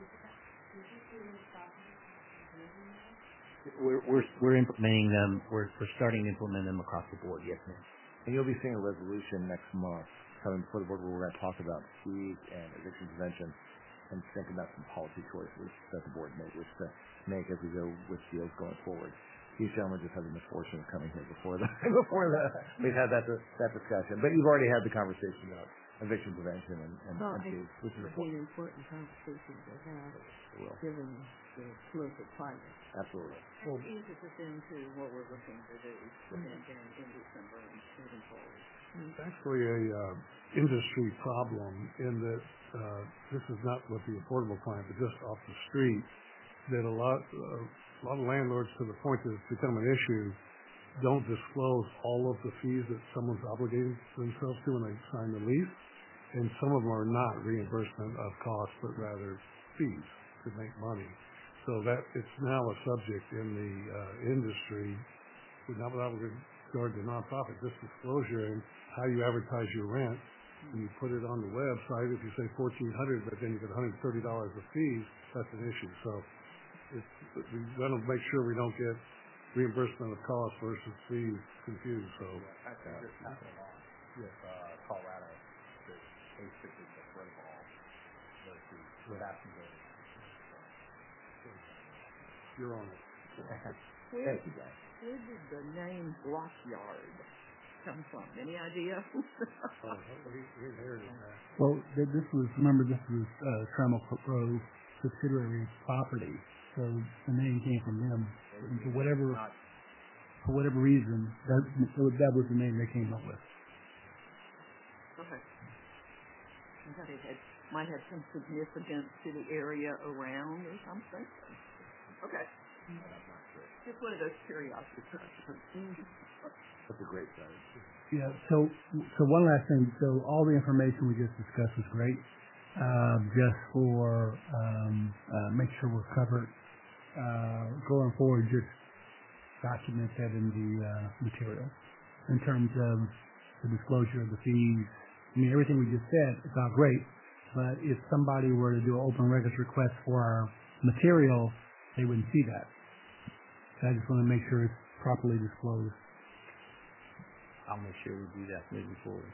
G: We're implementing them. We're starting to implement them across the board. Yes, ma'am.
B: And you'll be seeing a resolution next month coming before the board where we're going to talk about fees and eviction prevention and think about some policy choices that the board may wish to make as we go with deals going forward. These gentlemen just had the misfortune of coming here before we've had that discussion. But you've already had the conversation about eviction prevention and fees, which is important.
E: Important conversation to have, given the political climate.
B: Absolutely.
E: Well, it's easy to fit into what we're looking to do in December and moving forward.
H: It's actually a industry problem in that this is not with the affordable client, but just off the street, that a lot of landlords, to the point that it's become an issue, don't disclose all of the fees that someone's obligated themselves to when they sign the lease, and some of them are not reimbursement of costs, but rather fees to make money. So that it's now a subject in the industry, not without regard to nonprofit, just disclosure and how you advertise your rent. When you put it on the website, if you say $1,400, but then you get $130 of fees, that's an issue. So we want to make sure we don't get reimbursement of costs versus fees confused. So
B: That's just happening with Colorado. They basically get rid of all those fees. So that's
H: you're on it.
B: Thank you, guys.
E: Where did the name Blockyard come from? Any idea?
C: Well, this was Trammell Crow subsidiary property, so the name came from them. And for whatever reason, that was the name they came up with.
E: Okay. I thought it might have some significance to the area around or something. Okay. Just one of those curiosity questions.
B: That's a great site.
C: Yeah. So one last thing. So all the information we just discussed was great. Just for make sure we're covered going forward. Just document that in the material in terms of the disclosure of the fees. I mean, everything we just said is all great, but if somebody were to do an open records request for our material, they wouldn't see that. So I just want to make sure it's properly disclosed.
G: I'll make sure we do that moving forward.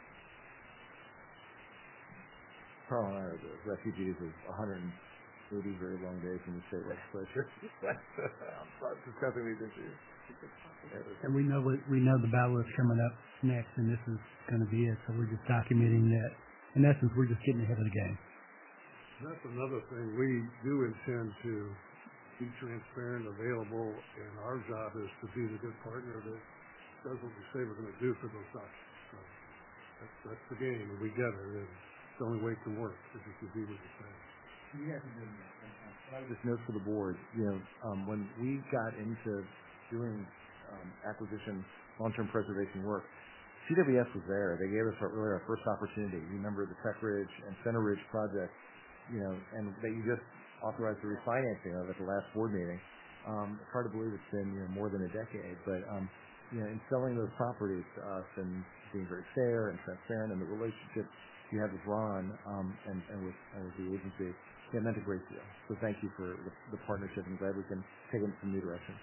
B: Carl and I are the refugees of 180 very long days in the state legislature. Discussing these issues.
C: And we know the battle is coming up next, and this is going to be it. So we're just documenting that. In essence, we're just getting ahead of the game.
H: That's another thing. We do intend to be transparent, available, and our job is to be the good partner that does what we say we're going to do for those doctors. So that's the game, and we get it. And it's the only way it can work, is if you do what you say.
B: You guys are doing that. I would just note for the board, when we got into doing acquisition, long-term preservation work, CWS was there. They gave us our first opportunity. You remember the Tech Ridge and Center Ridge project, and that you just authorized the refinancing of at the last board meeting. It's hard to believe it's been more than a decade, but in selling those properties to us and being very fair and transparent, and the relationship you had with Ron and with the agency, it meant a great deal. So thank you for the partnership, and glad we can take it in some new directions.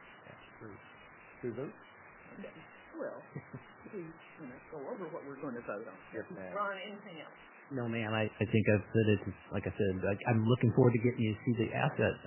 B: Should we vote?
A: Well, please, go over what we're going to vote on.
B: Yes, ma'am.
A: Ron, anything else?
G: No, ma'am. I think I've said it. Like I said, I'm looking forward to getting you to see the asset.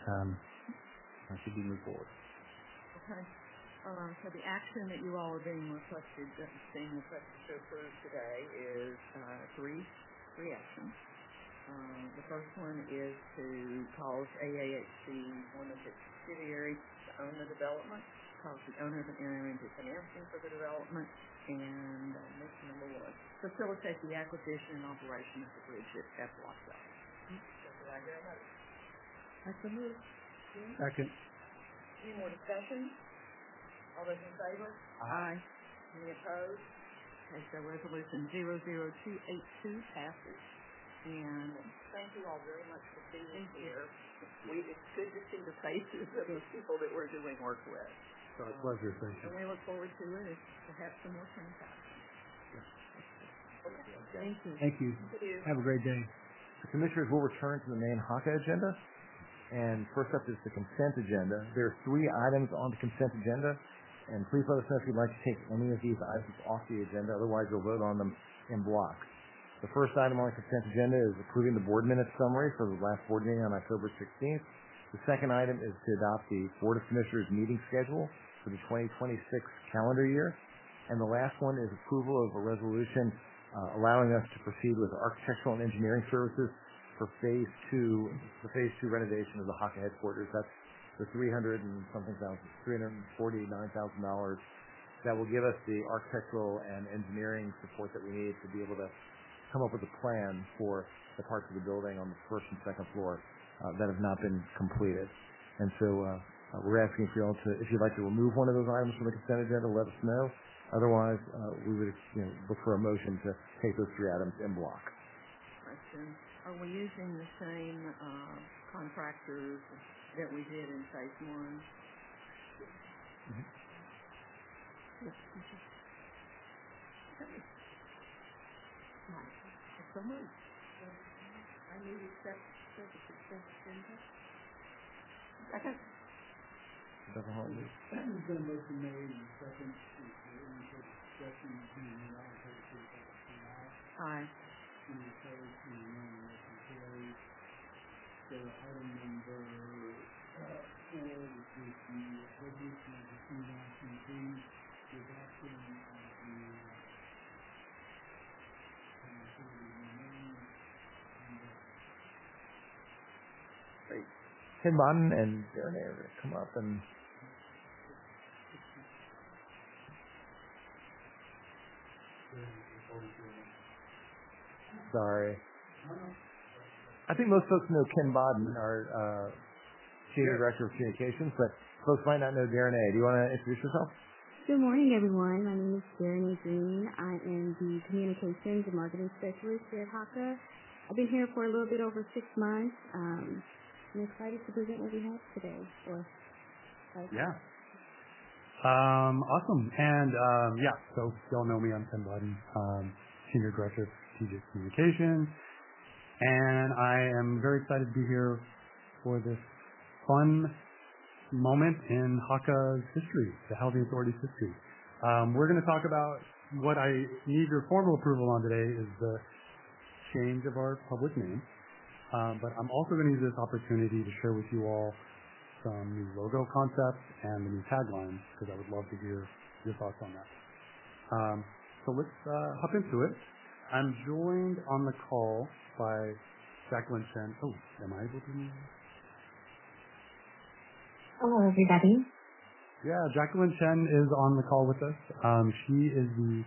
G: I should be moving forward.
A: Okay. So the action that you all are being requested to approve today is three actions. The first one is to cause AAHC, one of its subsidiaries, to own the development, cause the owner to enter into financing for the development, and mission number one, facilitate the acquisition and operation of the bridge at Blockville. Do I hear a motion?
F: That's a move.
C: Second.
A: Any more discussion? All those in favor?
F: Aye.
A: Any opposed? Okay, so resolution 00282 passes. And thank you all very much for being here. It's good to see the faces of the people that we're doing work with.
H: It's our pleasure. Thank you.
A: And we look forward to it to have some more transactions.
F: Thank you.
C: Thank you. Have a great day.
B: The commissioners will return to the main HACA agenda. And first up is the consent agenda. There are 3 items on the consent agenda. And please let us know if you'd like to take any of these items off the agenda. Otherwise, we'll vote on them in block. The first item on the consent agenda is approving the board minutes summary for the last board meeting on October 16th. The second item is to adopt the Board of Commissioners meeting schedule for the 2026 calendar year. And the last one is approval of a resolution allowing us to proceed with architectural and engineering services for phase 2 renovation of the HACA headquarters. That's the $349,000 that will give us the architectural and engineering support that we need to be able to come up with a plan for the parts of the building on the first and second floor that have not been completed. And so we're asking for you all to, if you'd like to remove one of those items from the consent agenda, let us know. Otherwise, we would look for a motion to take those 3 items in block.
A: Question. Are we using the same contractors that we did in phase 1?
B: Mm-hmm.
A: Yes. Okay. So moved. I need to accept the agenda. Second.
B: Doesn't hold me.
C: There's been a motion made and second. Is there any further discussion?
A: Aye.
C: Any opposed? Any motion carries. So item number 4, which is the resolution of the 2019 adoption of the
B: Great. Ken Bodden and Darren are going to come up and sorry. I think most folks know Ken Bodden, our Senior Director of Communications, but folks might not know Darren A. Do you want to introduce yourself?
I: Good morning, everyone. My name is Darren A. Green. I am the Communications and Marketing Specialist here at HACA. I've been here for a little bit over 6 months. I'm excited to present what we have today.
J: Yeah. Awesome. And, so y'all know me. I'm Ken Bodden, Senior Director of Strategic Communications. And I am very excited to be here for this fun moment in HACA's history, the Housing Authority's history. We're going to talk about what I need your formal approval on today is the change of our public name. But I'm also going to use this opportunity to share with you all some new logo concepts and the new tagline, because I would love to hear your thoughts on that. So let's hop into it. I'm joined on the call by Jacqueline Chen. Oh, am I able to?
K: Hello, everybody.
J: Yeah, Jacqueline Chen is on the call with us. She is the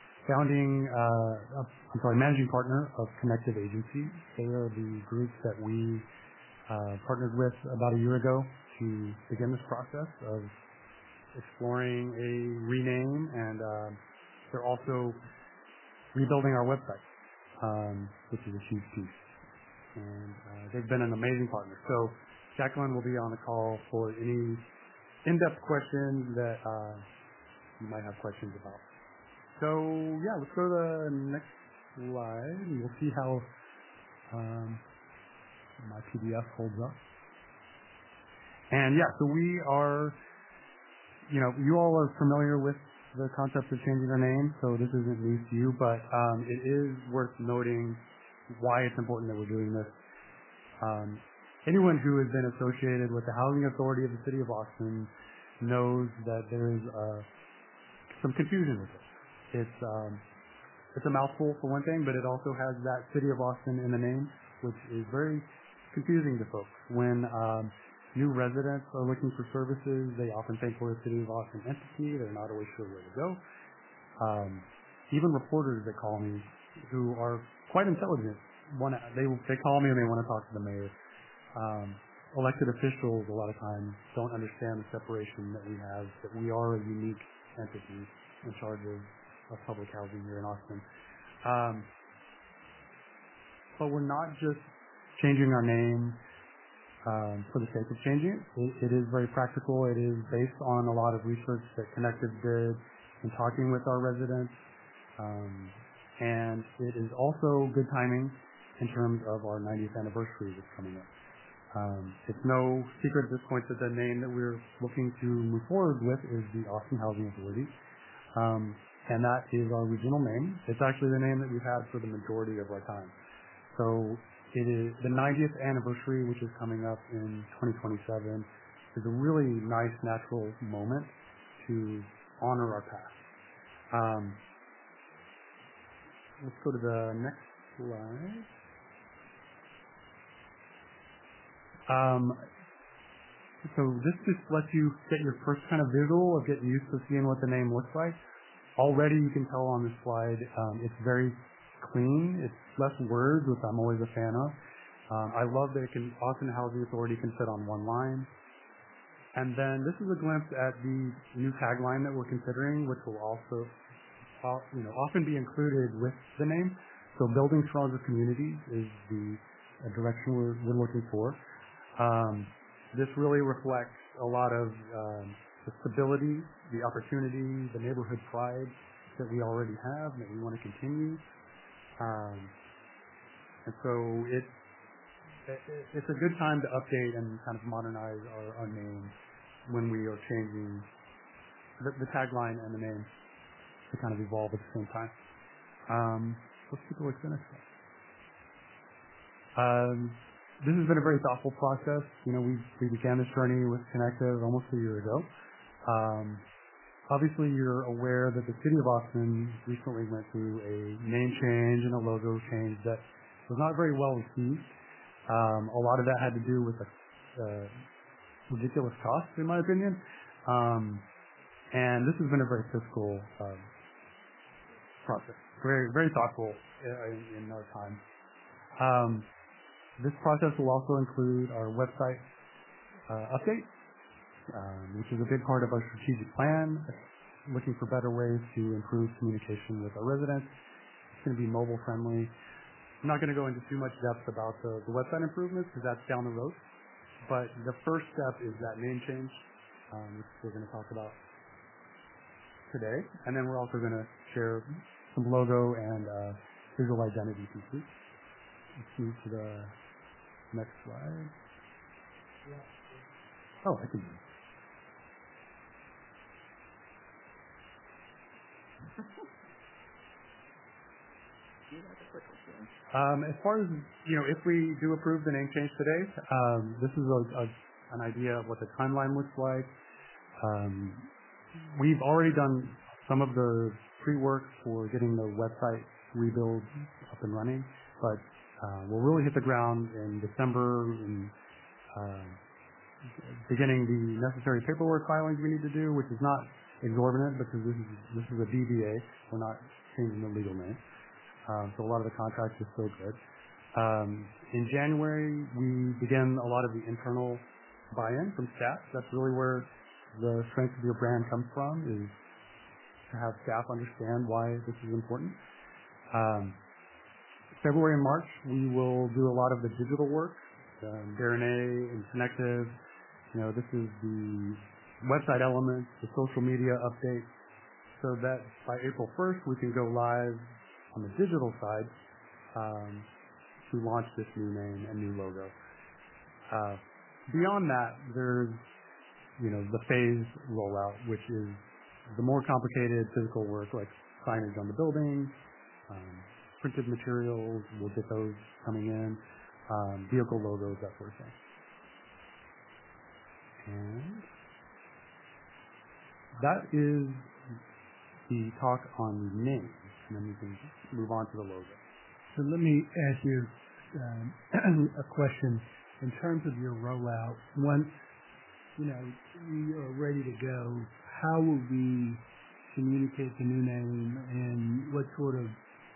J: managing partner of Connective Agency. They are the group that we partnered with about a year ago to begin this process of exploring a rename, and they're also rebuilding our website, which is a huge piece. And they've been an amazing partner. So Jacqueline will be on the call for any in-depth questions that you might have questions about. So yeah, let's go to the next slide, and we'll see how my PDF holds up. And yeah, so we are, you all are familiar with the concept of changing our name, so this isn't news to you, but it is worth noting why it's important that we're doing this. Anyone who has been associated with the Housing Authority of the City of Austin knows that there is some confusion with it. It's a mouthful for one thing, but it also has that City of Austin in the name, which is very confusing to folks. When new residents are looking for services, they often think we're a City of Austin entity. They're not always sure where to go. Even reporters that call me, who are quite intelligent, they call me and they want to talk to the mayor. Elected officials a lot of times don't understand the separation that we have, that we are a unique entity in charge of public housing here in Austin. But we're not just changing our name for the sake of changing it. It is very practical. It is based on a lot of research that Connective did in talking with our residents. And it is also good timing in terms of our 90th anniversary that's coming up. It's no secret at this point that the name that we're looking to move forward with is the Austin Housing Authority. And that is our regional name. It's actually the name that we've had for the majority of our time. So it is the 90th anniversary, which is coming up in 2027, is a really nice natural moment to honor our past. Let's go to the next slide. So this just lets you get your first kind of visual of getting used to seeing what the name looks like. Already you can tell on this slide, it's very clean. It's less words, which I'm always a fan of. I love that Austin Housing Authority can fit on one line. And then this is a glimpse at the new tagline that we're considering, which will also often be included with the name. So building stronger communities is the direction we're looking for. This really reflects a lot of the stability, the opportunity, the neighborhood pride that we already have and that we want to continue. And so it's a good time to update and kind of modernize our name when we are changing the tagline and the name to kind of evolve at the same time. Let's take a look at the next one. This has been a very thoughtful process. We began this journey with Connective almost a year ago. Obviously, you're aware that the City of Austin recently went through a name change and a logo change that was not very well received. A lot of that had to do with a ridiculous cost, in my opinion. And this has been a very fiscal process, very, very thoughtful in our time. This process will also include our website update, which is a big part of our strategic plan, looking for better ways to improve communication with our residents. It's going to be mobile friendly. I'm not going to go into too much depth about the website improvements because that's down the road. But the first step is that name change, which we're going to talk about today. And then we're also going to share some logo and visual identity pieces. Let's move to the next slide. Oh, I can do it. As far as, if we do approve the name change today, this is a an idea of what the timeline looks like. We've already done some of the pre-work for getting the website rebuild up and running, but we'll really hit the ground in December and beginning the necessary paperwork filings we need to do, which is not exorbitant because this is a DBA. We're not changing the legal name. So a lot of the contracts are still good. In January, we begin a lot of the internal buy-in from staff. That's really where the strength of your brand comes from, is to have staff understand why this is important. February and March, we will do a lot of the digital work. Darren and Connective, this is the website elements, the social media updates, so that by April 1st, we can go live on the digital side to launch this new name and new logo. Beyond that, there's the phase rollout, which is the more complicated physical work like signage on the building, printed materials, we'll get those coming in, vehicle logos, that sort of thing. And that is the talk on the name, and then we can move on to the logo.
C: So let me ask you a question. In terms of your rollout, once we are ready to go, how will we communicate the new name, and what sort of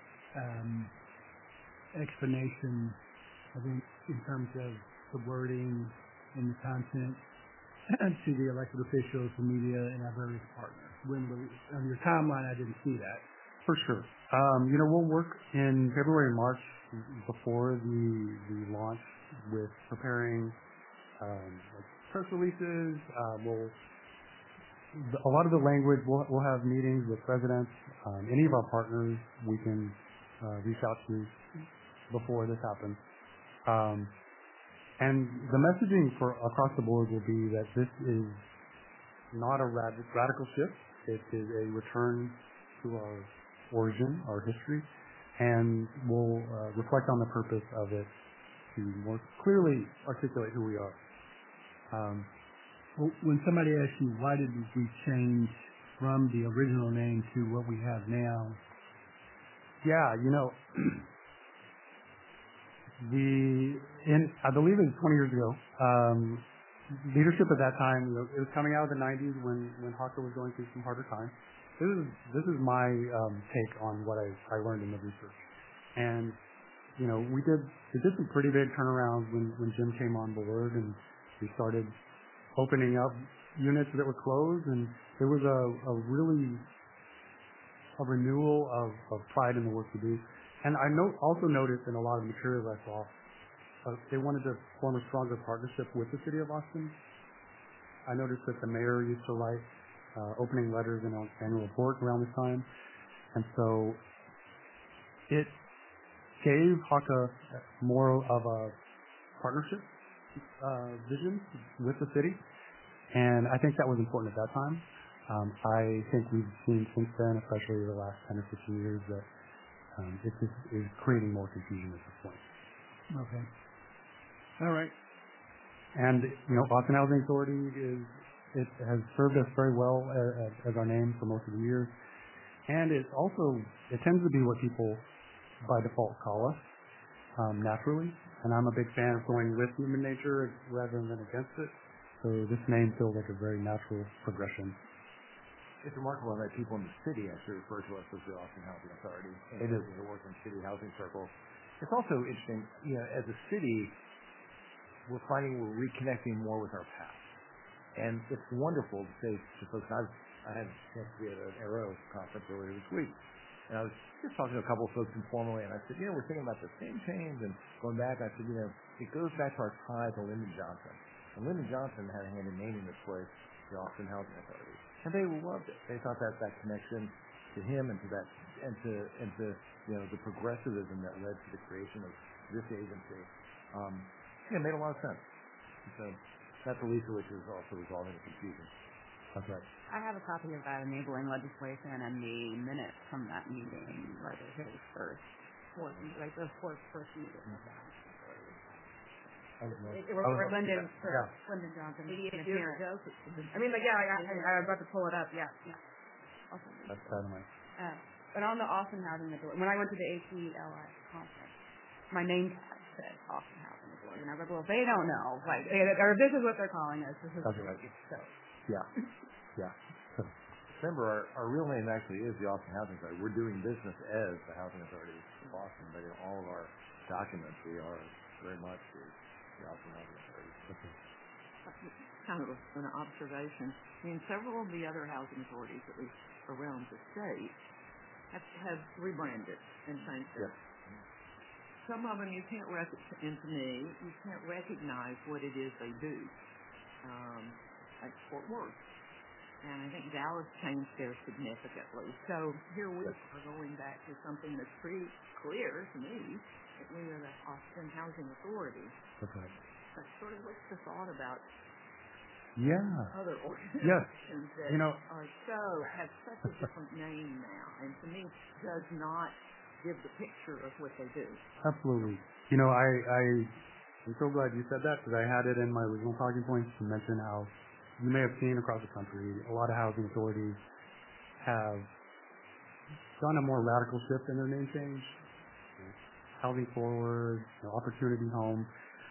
C: explanation, I think, in terms of the wording and the content to the elected officials, the media, and our various partners? On your timeline, I didn't see that.
J: For sure. We'll work in February and March before the launch with preparing press releases. A lot of the language, we'll have meetings with presidents. Any of our partners we can reach out to before this happens. And the messaging for across the board will be that this is not a radical shift. It is a return to our origin, our history, and we'll reflect on the purpose of it to more clearly articulate who we are.
C: When somebody asks you why did we change from the original name to what we have now?
J: Yeah, I believe it was 20 years ago, leadership at that time, it was coming out of the 90s when Haka was going through some harder times. This is my take on what I learned in the research. And, we did some pretty big turnarounds when Jim came on board, and we started opening up units that were closed, and there was a renewal of pride in the work we do. And I also noticed in a lot of materials I saw, they wanted to form a stronger partnership with the city of Austin. I noticed that the mayor used to write opening letters in our annual report around this time. And so it gave Haka more of a partnership vision with the city. And I think that was important at that time. I think we've seen since then, especially the last 10 or 15 years, that it just is creating more confusion at this point.
C: Okay. All right.
J: And, Austin Housing Authority it has served us very well as our name for most of the years. And it tends to be what people by default call us, naturally. And I'm a big fan of going with human nature rather than against it. So this name feels like a very natural progression.
B: It's remarkable that people in the city actually refer to us as the Austin Housing Authority. And it is the work in city housing circles. It's also interesting, as a city, we're finding we're reconnecting more with our past. And it's wonderful to say to folks, I had a chance to be at an Aero conference earlier this week. And I was just talking to a couple of folks informally, and I said, we're thinking about the same change. And going back, I said, it goes back to our tie to Lyndon Johnson. And Lyndon Johnson had a hand in naming this place the Austin Housing Authority. And they loved it. They thought that connection to him and to that and to the progressivism that led to the creation of this agency made a lot of sense. And so that's the least of which is also resolving the confusion.
J: That's right.
D: I have a copy of that enabling legislation and the minutes from that meeting, right? The fourth first meeting of that. Lyndon Johnson.
A: 88 years ago.
D: I mean, like, I was about to pull it up. Yeah. Awesome.
J: That's dynamite.
D: But on the Austin Housing Authority, when I went to the ACLI conference, my name tag said Austin Housing Authority, and I was like, well, they don't know, like, or this is what they're calling us. This is
J: That's right.
D: So.
B: Yeah. Remember, our real name actually is the Austin Housing Authority. We're doing business as the Housing Authority of Austin, but in all of our documents, we are very much the Austin Housing Authority.
A: Kind of an observation. I mean, several of the other housing authorities, at least around the state, have rebranded and changed it.
B: Yes.
A: Some of them you can't and to me, you can't recognize what it is they do. Like Fort Worth. And I think Dallas changed theirs significantly. So here we are going back to something that's pretty clear to me, that we are the Austin Housing Authority.
J: That's right.
A: But sort of what's the thought about other organizations that have such a different name now, and to me does not give the picture of what they do.
J: Absolutely. I'm so glad you said that, because I had it in my original talking points to mention how you may have seen across the country, a lot of housing authorities have done a more radical shift in their name change. Housing Forward, Opportunity Home.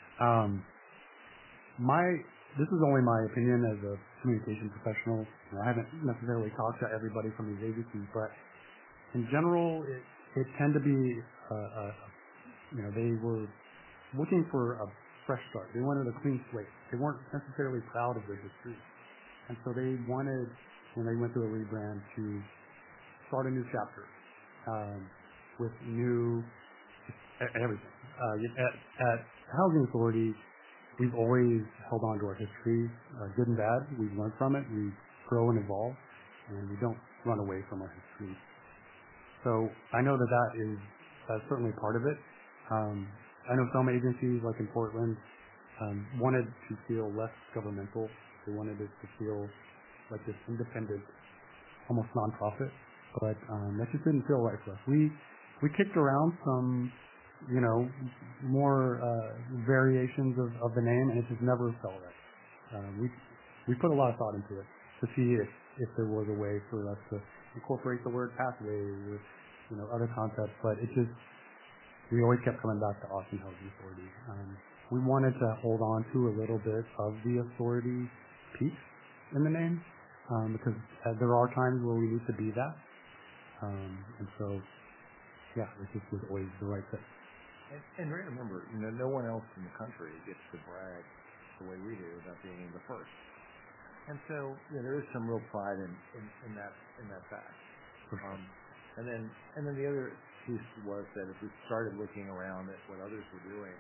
J: This is only my opinion as a communication professional. I haven't necessarily talked to everybody from these agencies, but in general, it tend to be, they were looking for a fresh start. They wanted a clean slate. They weren't necessarily proud of their history. And so they wanted, when they went through a rebrand, to start a new chapter with new everything. At Housing Authority, we've always held on to our history, good and bad. We've learned from it. We grow and evolve, and we don't run away from our history. So I know that is certainly part of it. I know some agencies, like in Portland, wanted to feel less governmental. They wanted it to feel like this independent, almost nonprofit. But that just didn't feel right for us. We kicked around some, more variations of the name, and it just never felt right. We put a lot of thought into it to see if there was a way for us to incorporate the word pathways or other concepts, but we always kept coming back to Austin Housing Authority. We wanted to hold on to a little bit of the authority piece in the name, because there are times where we need to be that. And so, it just was always the right fit.
B: And remember, no one else in the country gets to brag the way we do about being the first. And so, there is some real pride in that fact. And then the other piece was that if we started looking around at what others were doing,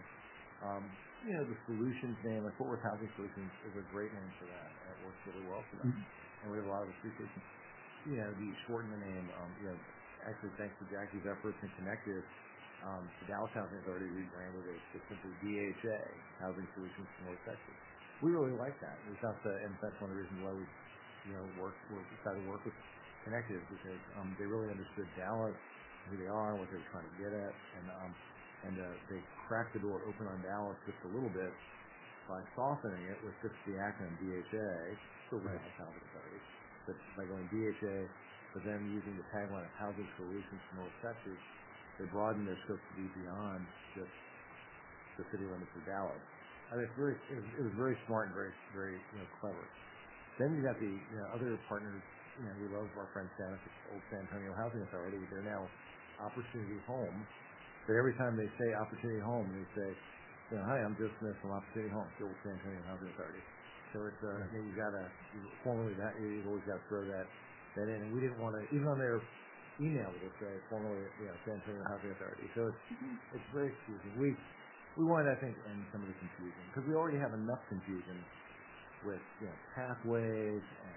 B: the solutions name, like Fort Worth Housing Solutions, is a great name for that, and it works really well for them. And we have a lot of appreciation. The shorten the name, actually thanks to Jackie's efforts and Connective, the Dallas Housing Authority rebranded it to simply DHA, Housing Solutions for North Texas. We really like that. We thought and that's one of the reasons why we, decided to work with Connective, because they really understood Dallas, who they are, what they were trying to get at, and they cracked the door open on Dallas just a little bit by softening it with just the acronym DHA, still Dallas Housing Authority, but by going DHA, but then using the tagline of Housing Solutions for North Texas, they broadened their scope to be beyond just the city limits of Dallas. I mean, it was very smart and very, very clever. Then you got the other partners. We love our friends down at the Old San Antonio Housing Authority. They're now Opportunity Home. But every time they say Opportunity Home, they say, hi, I'm Joe Smith from Opportunity Home, the Old San Antonio Housing Authority. So it's you've got to formally you've always got to throw that in. And we didn't want to, even on their email, it'll say formally San Antonio Housing Authority. So it's very confusing. We wanted, I think, to end some of the confusion, because we already have enough confusion with pathways and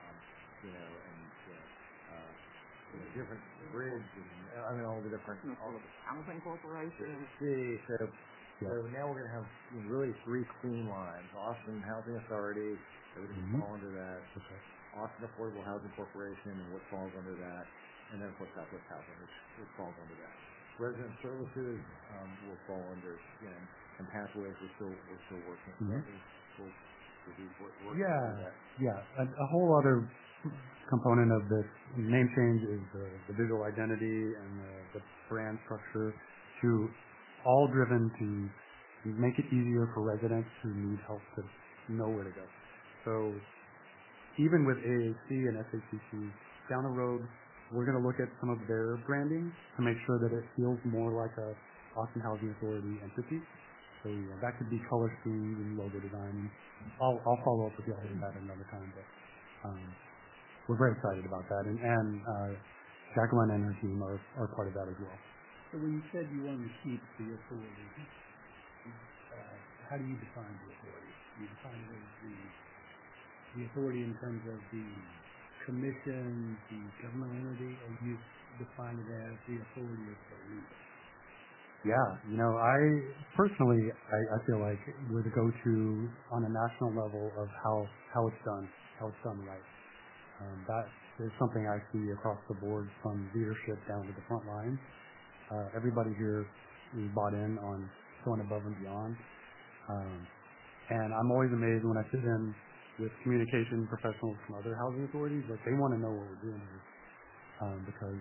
B: different bridges, and all the different
A: Housing Corporation.
B: So now we're going to have really three clean lines: Austin Housing Authority, everything fall under that; Austin Affordable Housing Corporation, and what falls under that; and then of course Southwest Housing, which falls under that. Resident Services will fall under and pathways, we're still working.
J: Mm-hmm.
B: Yeah.
J: A whole other component of this name change is the visual identity and the brand structure, to all driven to make it easier for residents who need help to know where to go. So even with AAC and SACC, down the road, we're going to look at some of their branding to make sure that it feels more like a Austin Housing Authority entity. So that could be color schemes and logo design. I'll follow up with you on that another time, but we're very excited about that. And Jacqueline and her team are part of that as well.
C: So when you said you wanted to keep the authority, how do you define the authority? Do you define it as the authority in terms of the commission, the governmental entity, or you define it as the authority of the leader?
J: Yeah, I personally, I feel like we're the go-to on a national level of how it's done right. That is something I see across the board, from leadership down to the front line. Everybody here is bought in on going above and beyond. And I'm always amazed when I sit in with communication professionals from other housing authorities, like they want to know what we're doing here, because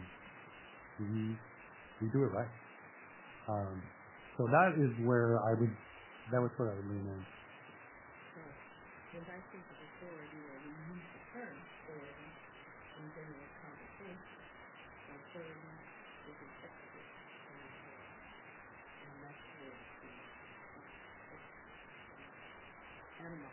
J: we do it right. So that is where that was what I would lean in.
A: When I think of authority, or we use the term authority in general conversation, authority is an expert, and that's where the animal.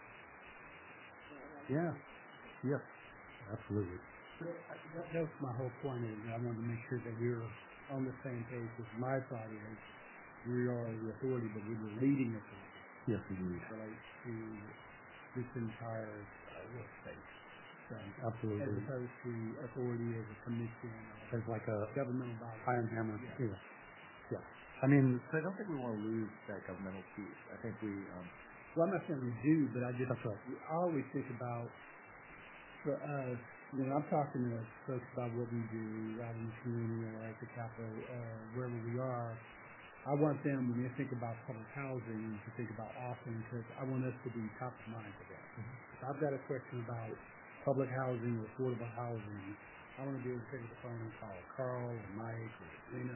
J: Yeah. Yes. Absolutely.
C: That was my whole point. Is I wanted to make sure that we were on the same page. With my thought is we are the authority, but we're the leading authority.
J: Yes, indeed.
C: Relates to this entire workspace. So,
J: absolutely.
C: As opposed to authority as a commission,
J: as like a
C: governmental body.
J: Iron hammer. Yeah. I mean,
B: so I don't think we want to lose that governmental piece. I think we.
C: Well, I'm not saying we do, but I always think about, for us, I'm talking to folks about what we do out in the community or at the Capitol, wherever we are. I want them, when they think about public housing, to think about Austin, because I want us to be top of mind for them. Mm-hmm. If I've got a question about public housing or affordable housing, I want to be able to pick up the phone and call Carl or Mike or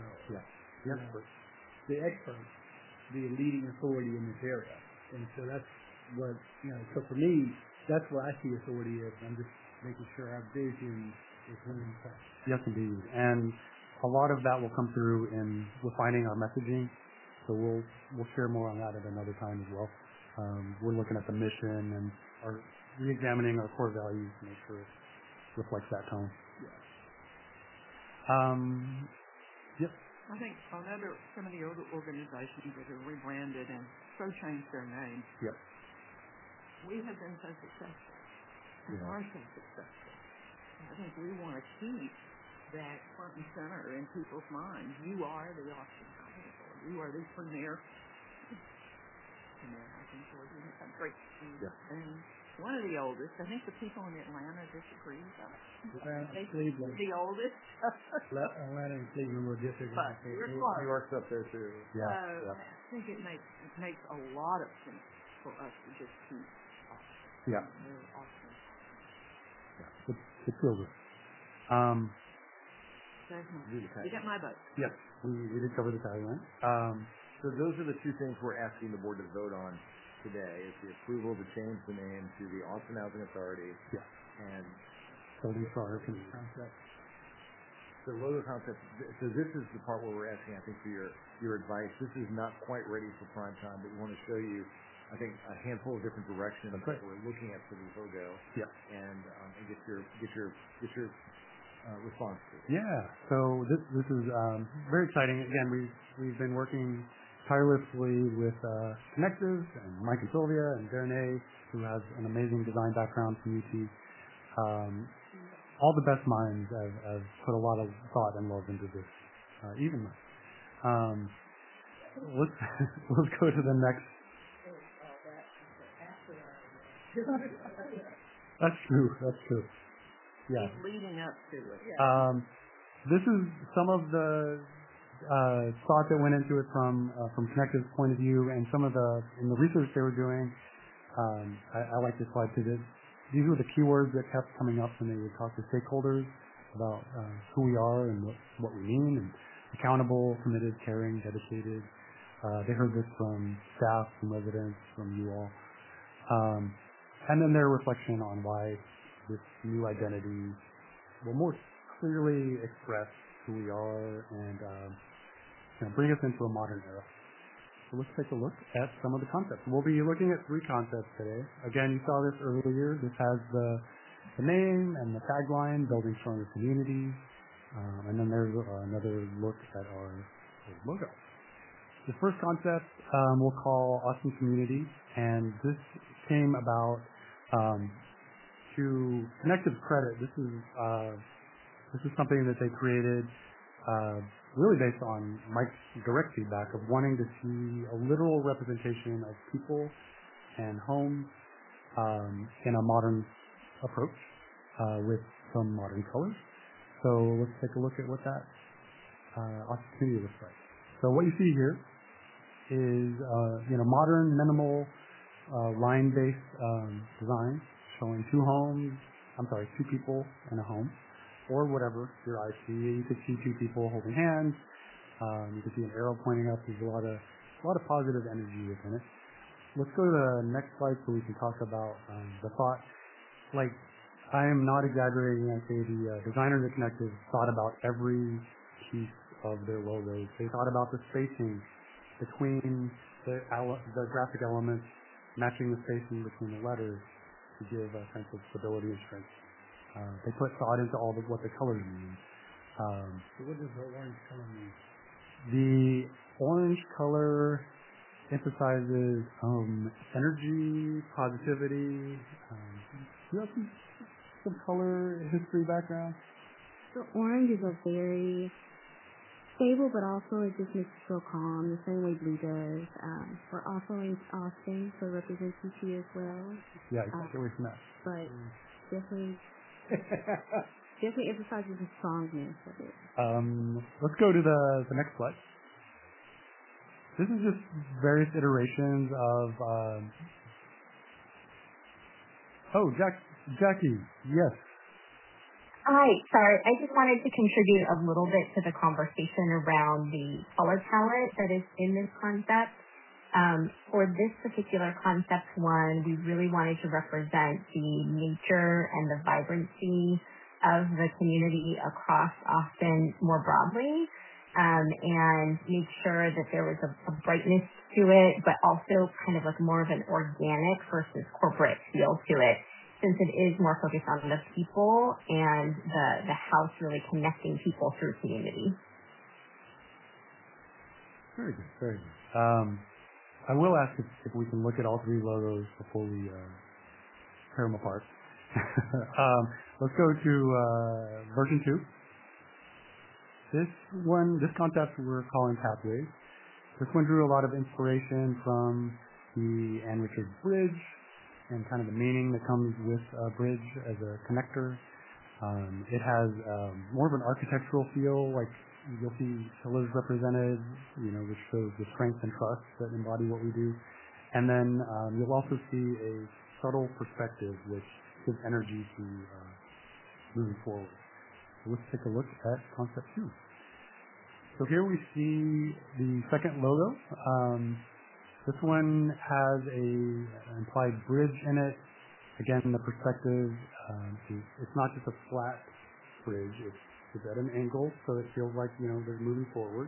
C: the experts, the leading authority in this area. And so that's what, so for me, that's what I see authority is. I'm just making sure our vision is in place.
J: Yes, indeed. And a lot of that will come through in refining our messaging. So we'll share more on that at another time as well. We're looking at the mission and re-examining our core values to make sure it reflects that tone.
A: Yep. I think some of the other organizations that have rebranded and so changed their name.
J: Yep.
A: We have been so successful and are so successful. I think we want to keep that front and center in people's minds. You are the Austin Housing Authority. You are the premier housing authority in the country. And one of the oldest. I think the people in Atlanta disagree with us.
C: Cleveland.
A: The oldest.
C: Atlanta and Cleveland will disagree.
A: But we're close.
B: New York's up there too.
A: I think it makes a lot of sense for us to just keep Austin.
J: Yeah.
A: Austin.
J: Yeah. It feels it.
A: You got my vote.
J: Yes, we did cover the tagline.
B: So those are the two things we're asking the board to vote on today: is the approval to change the name to the Austin Housing Authority.
J: Yeah.
B: And
J: Building for our concept.
B: The logo concept. So this is the part where we're asking, I think, for your advice. This is not quite ready for prime time, but we want to show you, I think, a handful of different directions that we're looking at for the logo.
J: Yeah.
B: And get your response to it.
J: Yeah. So this is very exciting. Again, we've been working tirelessly with Connectives and Mike and Sylvia and Darren, who has an amazing design background from UT. All the best minds have put a lot of thought and love into this. Let's go to the next. That's true. Yeah.
A: Leading up to it.
J: This is some of the thought that went into it from Connective's point of view, and in the research they were doing. I like this slide too. These were the keywords that kept coming up when they would talk to stakeholders about who we are and what we mean, and accountable, committed, caring, dedicated. They heard this from staff, from residents, from you all. And then their reflection on why this new identity will more clearly express who we are and bring us into a modern era. So let's take a look at some of the concepts. We'll be looking at 3 concepts today. Again, you saw this earlier. This has the name and the tagline, Building Stronger Communities. And then there's another look at our logo. The first concept we'll call Austin Community, and this came about to Connective's credit. This is something that they created really based on Mike's direct feedback of wanting to see a literal representation of people and homes in a modern approach with some modern colors. So let's take a look at what that opportunity looks like. So what you see here is modern, minimal, line-based design showing 2 people in a home, or whatever your eyes see. You could see 2 people holding hands. You could see an arrow pointing up. There's a lot of positive energy within it. Let's go to the next slide so we can talk about the thought. Like, I am not exaggerating when I say the designers at Connective thought about every piece of their logos. They thought about the spacing between the graphic elements, matching the spacing between the letters to give a sense of stability and strength. They put thought into all of what the colors mean.
B: So what does the orange color mean?
J: The orange color emphasizes energy, positivity. Do you have some color history background?
I: So orange is a very stable, but also it just makes you feel calm, the same way blue does. We're also in Austin, so it represents UT as well.
J: Yeah, exactly away from that.
I: But definitely emphasizes the strongness of it.
J: Let's go to the next slide. This is just various iterations of. Jackie, yes.
K: Hi, sorry. I just wanted to contribute a little bit to the conversation around the color palette that is in this concept. For this particular concept one, we really wanted to represent the nature and the vibrancy of the community across Austin more broadly, and make sure that there was a brightness to it, but also kind of like more of an organic versus corporate feel to it, since it is more focused on the people and the house really connecting people through community.
J: Very good, very good. I will ask if we can look at all 3 logos before we tear them apart. Let's go to version 2. This concept we're calling Pathways. This one drew a lot of inspiration from the Ann Richards Bridge and kind of the meaning that comes with a bridge as a connector. It has more of an architectural feel, like you'll see pillars represented, which shows the strength and trust that embody what we do. And then you'll also see a subtle perspective, which gives energy to moving forward. So let's take a look at concept 2. So here we see the second logo. This one has an implied bridge in it. Again, the perspective, it's not just a flat bridge, it's at an angle, so it feels like, they're moving forward.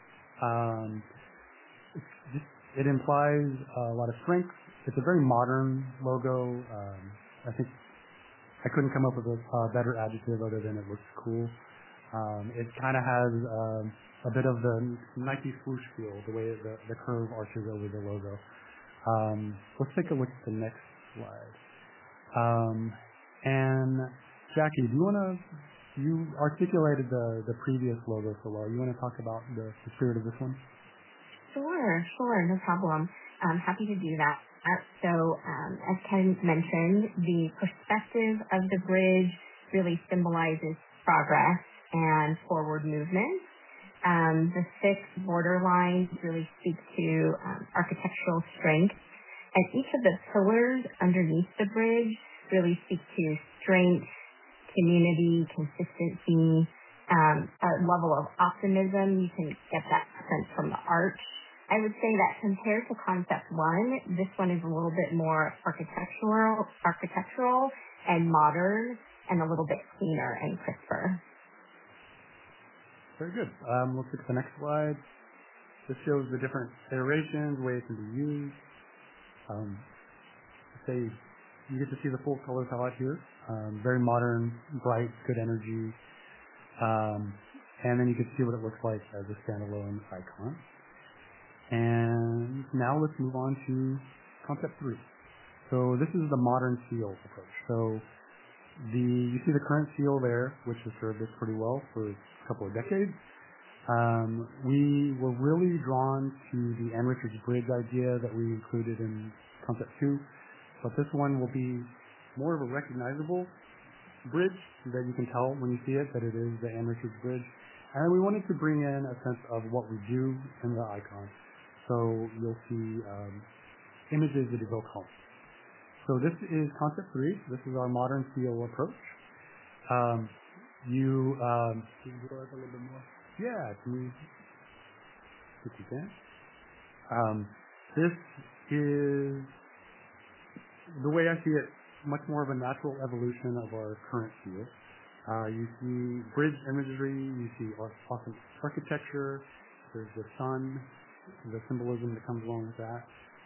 J: It implies a lot of strength. It's a very modern logo. I think I couldn't come up with a better adjective other than it looks cool. It kind of has a bit of the Nike swoosh feel, the way the curve arches over the logo. Let's take a look at the next slide. And Jackie, you articulated the previous logo so well. You want to talk about the spirit of this one?
K: Sure, no problem. I'm happy to do that. So, as Ken mentioned, the perspective of the bridge really symbolizes progress and forward movement. The 6 border lines really speak to architectural strength, and each of the pillars underneath the bridge really speak to strength, community, consistency, a level of optimism. You can get that sense from the arch. I would say that compared to concept 1, this one is a little bit more architectural and modern and a little bit cleaner and crisper.
J: Very good. Let's look at the next slide. This shows the different iterations, way it can be used. You get to see the full color palette here. Very modern, bright, good energy. And then you can see what it looks like as a standalone icon. And now let's move on to concept 3. So this is the modern seal approach. So you see the current seal there, which has served us pretty well for a couple of decades. We were really drawn to the Ann Richards Bridge idea that we included in concept 2, but this one will be more of a recognizable bridge that you can tell when you see it that it is the Ann Richards Bridge. And we wanted to bring in a sense of what we do in the icon. So you'll see images that evoke home. So this is concept 3. This is our modern seal approach. Can you go up a little bit more? Yeah, can we? If you can. This is, the way I see it, much more of a natural evolution of our current seal. You see bridge imagery, you see awesome architecture, there's the sun, the symbolism that comes along with that,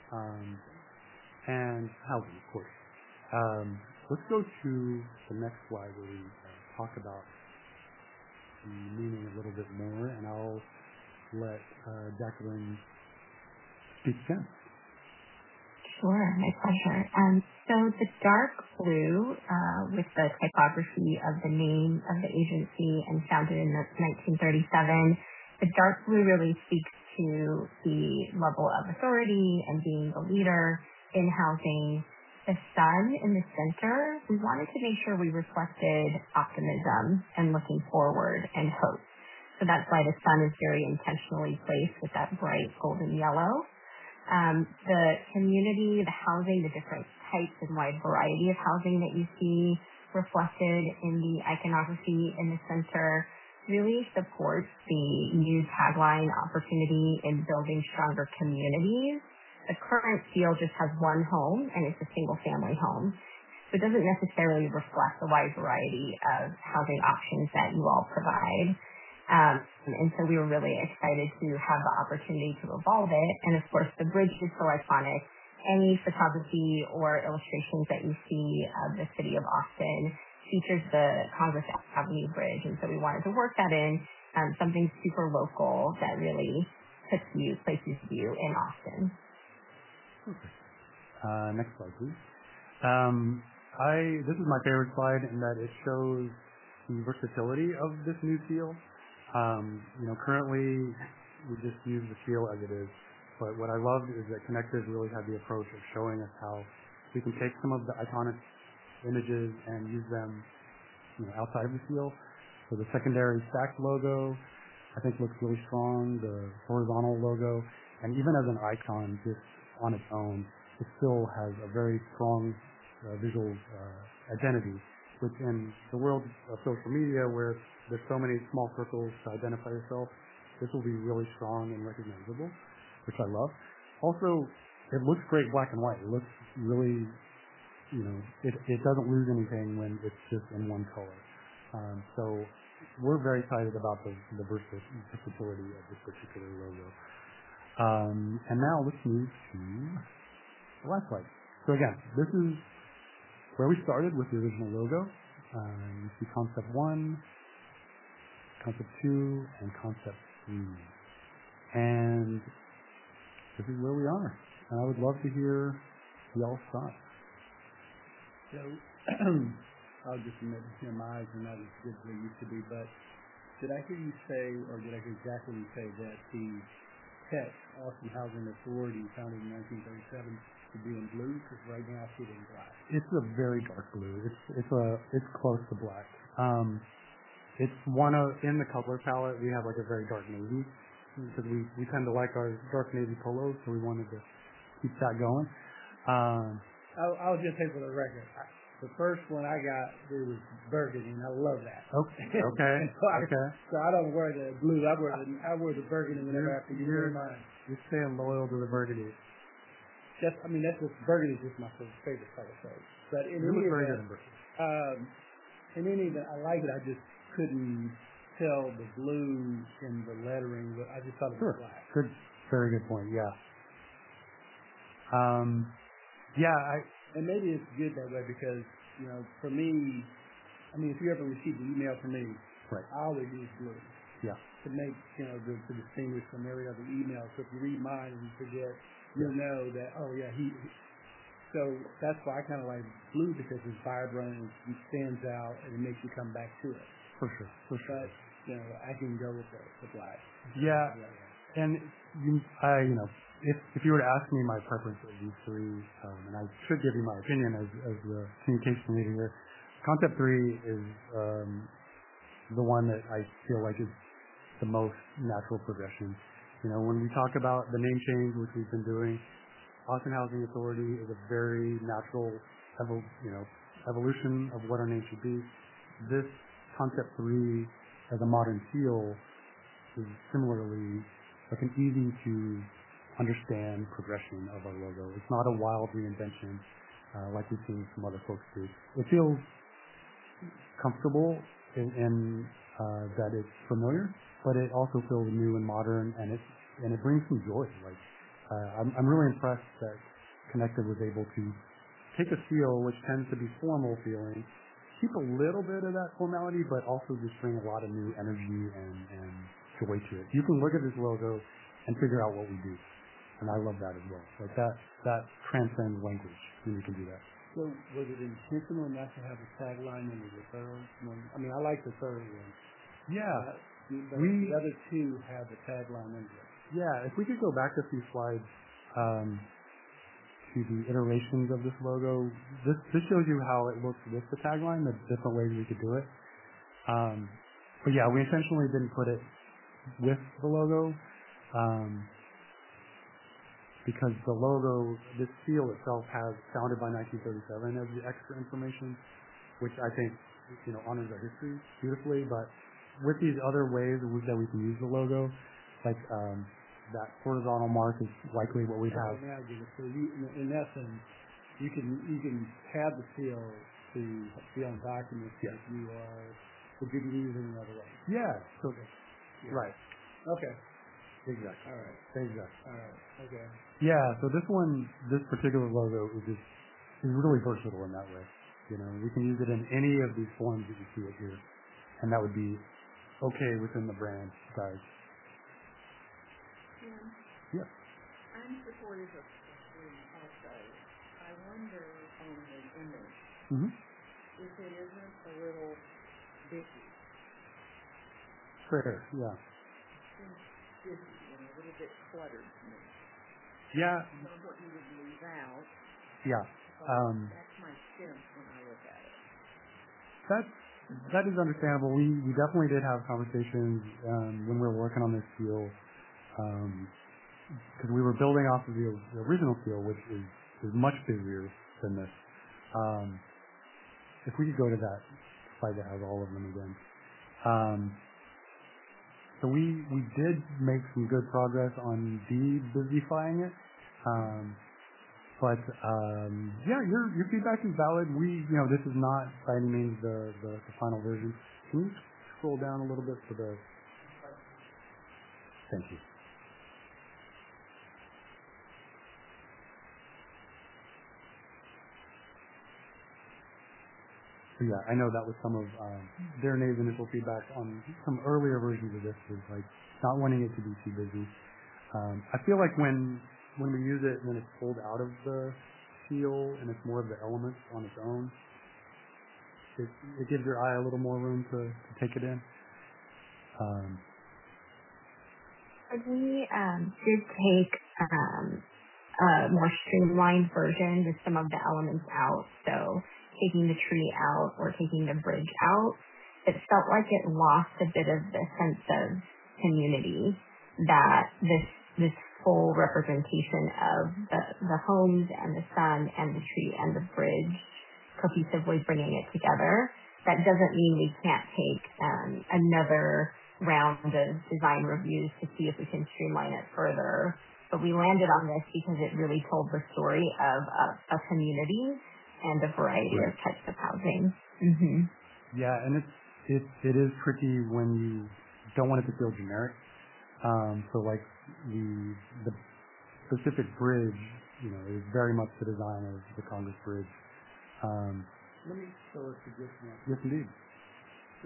J: and housing, of course. Let's go to the next slide where we talk about the meaning a little bit more, and I'll let Jacqueline speak again.
K: Sure, my pleasure. So the dark blue, with the typography of the name of the agency and founded in 1937, the dark blue really speaks to the level of authority and being a leader in housing. The sun in the center, we wanted to make sure we reflected optimism and looking forward and hope. So that's why the sun is very intentionally placed with that bright golden yellow. The community, the housing, the different types and wide variety of housing that you see reflected in the iconography in the center really supports the new tagline, opportunity in building stronger communities. The current seal just has one home, and it's a single-family home. So it doesn't necessarily reflect the wide variety of housing options that you all provide. And so we were really excited to have the opportunity to evolve it. And of course, the bridge is so iconic. Any photography or illustrations that you see of the city of Austin features the Congress Avenue Bridge. And so we wanted to work that in, something super local that really places you in Austin.
J: Next slide, please. This is my favorite slide in that it shows the versatility of this new seal. Currently we just use the seal as it is, but what I loved is that Connective really had the approach of showing us how we can take some of the iconic images and use them, outside of the seal. So the secondary stacked logo, I think, looks really strong. The horizontal logo, and even as an icon, just on its own, it still has a very strong visual identity, which in the world of social media where there's so many small circles to identify yourself, this will be really strong and recognizable, which I love. Also, it looks great black and white. It looks really, it doesn't lose anything when it's just in one color. So we're very excited about the versatility of this particular logo. And now let's move to the last slide. So again, this is where we started with the original logo. You see concept 1, concept 2, and concept 3. And this is where we are. And I would love to hear y'all's thoughts.
C: So, I'll just admit, my eyes are not as good as they used to be, but did I hear you say, or did I hear Jacqueline say that the text, Austin Housing Authority, founded in 1937, to be in blue? Because right now I see it in black.
J: It's a very dark blue. It's close to black. It's in the color palette, we have like a very dark navy, because we tend to like our dark navy polos, so we wanted to keep that going.
C: I'll just say for the record, the first one I got, it was burgundy, and I love that.
J: Okay.
C: So I don't wear the blue. I wear the burgundy whenever I have to wear mine.
J: You're staying loyal to the burgundy.
C: That's just burgundy is just my favorite color. So, but in any event, I like it. I just couldn't tell the blue in the lettering, but I just thought it was black.
J: Good, very good point. Yeah. And maybe it's good that way because, for me, if you ever receive an email from me, right,
C: I always use blue.
J: Yeah.
C: To make, to distinguish from every other email. So if you read mine and you forget, you'll know that, so that's why I kind of like blue because it's vibrant and it stands out and it makes you come back to it.
J: For sure.
C: But, I can go with the black.
J: Yeah. And if you were to ask me my preference of these three, and I should give you my opinion as the communication leader here, concept 3 is the one that I feel like is the most natural progression. When we talk about the name change, which we've been doing, Austin Housing Authority is a very natural evolution of what our name should be. This concept 3 as a modern feel is similarly like an easy to understand progression of our logo. It's not a wild reinvention like we've seen some other folks do. It feels comfortable in that it's familiar, but it also feels new and modern, and it brings some joy. Like I'm really impressed that Connected was able to take a feel which tends to be formal feeling, keep a little bit of that formality, but also just bring a lot of new energy and joy to it. You can look at this logo and figure out what we do. And I love that as well. Like that transcends language when you can do that.
C: So was it intentional not to have a tagline in the third one? I like the third one.
J: Yeah.
C: The other two have the tagline in it.
J: Yeah, if we could go back a few slides to the iterations of this logo. This shows you how it looks with the tagline, the different ways we could do it. But yeah, we intentionally didn't put it with the logo. Because the logo, this seal itself has founded by 1937 as the extra information, which I think, honors our history beautifully. But with these other ways that we can use the logo, like that horizontal mark is likely what we'd have.
C: Now I get it. So in essence, you can have the seal to be on documents if you are, but you can use it another way.
J: Yeah. So, right.
C: Okay.
J: Exactly.
C: All right.
J: Exactly.
C: All right. Okay.
J: Yeah. So this particular logo is really versatile in that way. We can use it in any of these forms that you see it here, and that would be okay within the brand size.
L: Yeah. I'm supportive of green also. I wonder on the image if it isn't a little bitchy.
J: Fair. Yeah.
L: Bitchy and a little bit cluttered to me.
J: Yeah.
L: I don't know what you would leave out.
J: Yeah.
L: That's my sense when I look at it.
J: That is understandable. We definitely did have conversations when we were working on this seal, because we were building off of the original seal, which is much busier than this. If we could go to that slide that has all of them again. So we did make some good progress on de-busifying it. But your feedback is valid. This is not by any means the final version. Can you scroll down a little bit for the? Thank you. So yeah, I know that was some of Darrenay's initial feedback on some earlier versions of this, was like not wanting it to be too busy. I feel like when we use it and then it's pulled out of the seal and it's more of the elements on its own, it gives your eye a little more room to take it in.
K: We did take a more streamlined version, just some of the elements out. So taking the tree out or taking the bridge out. it felt like it lost a bit of the sense of community that this full representation of the homes and the sun and the tree and the bridge cohesively bringing it together. That doesn't mean we can't take another round of design reviews to see if we can streamline it further. But we landed on this because it really told the story of a community and a variety of types of housing. Mm-hmm.
J: Yeah, and it is tricky when you don't want it to feel generic. So like the Pacific Bridge, is very much the design of the Congress Bridge.
C: Let me throw a suggestion out.
J: Yes, indeed.
C: So,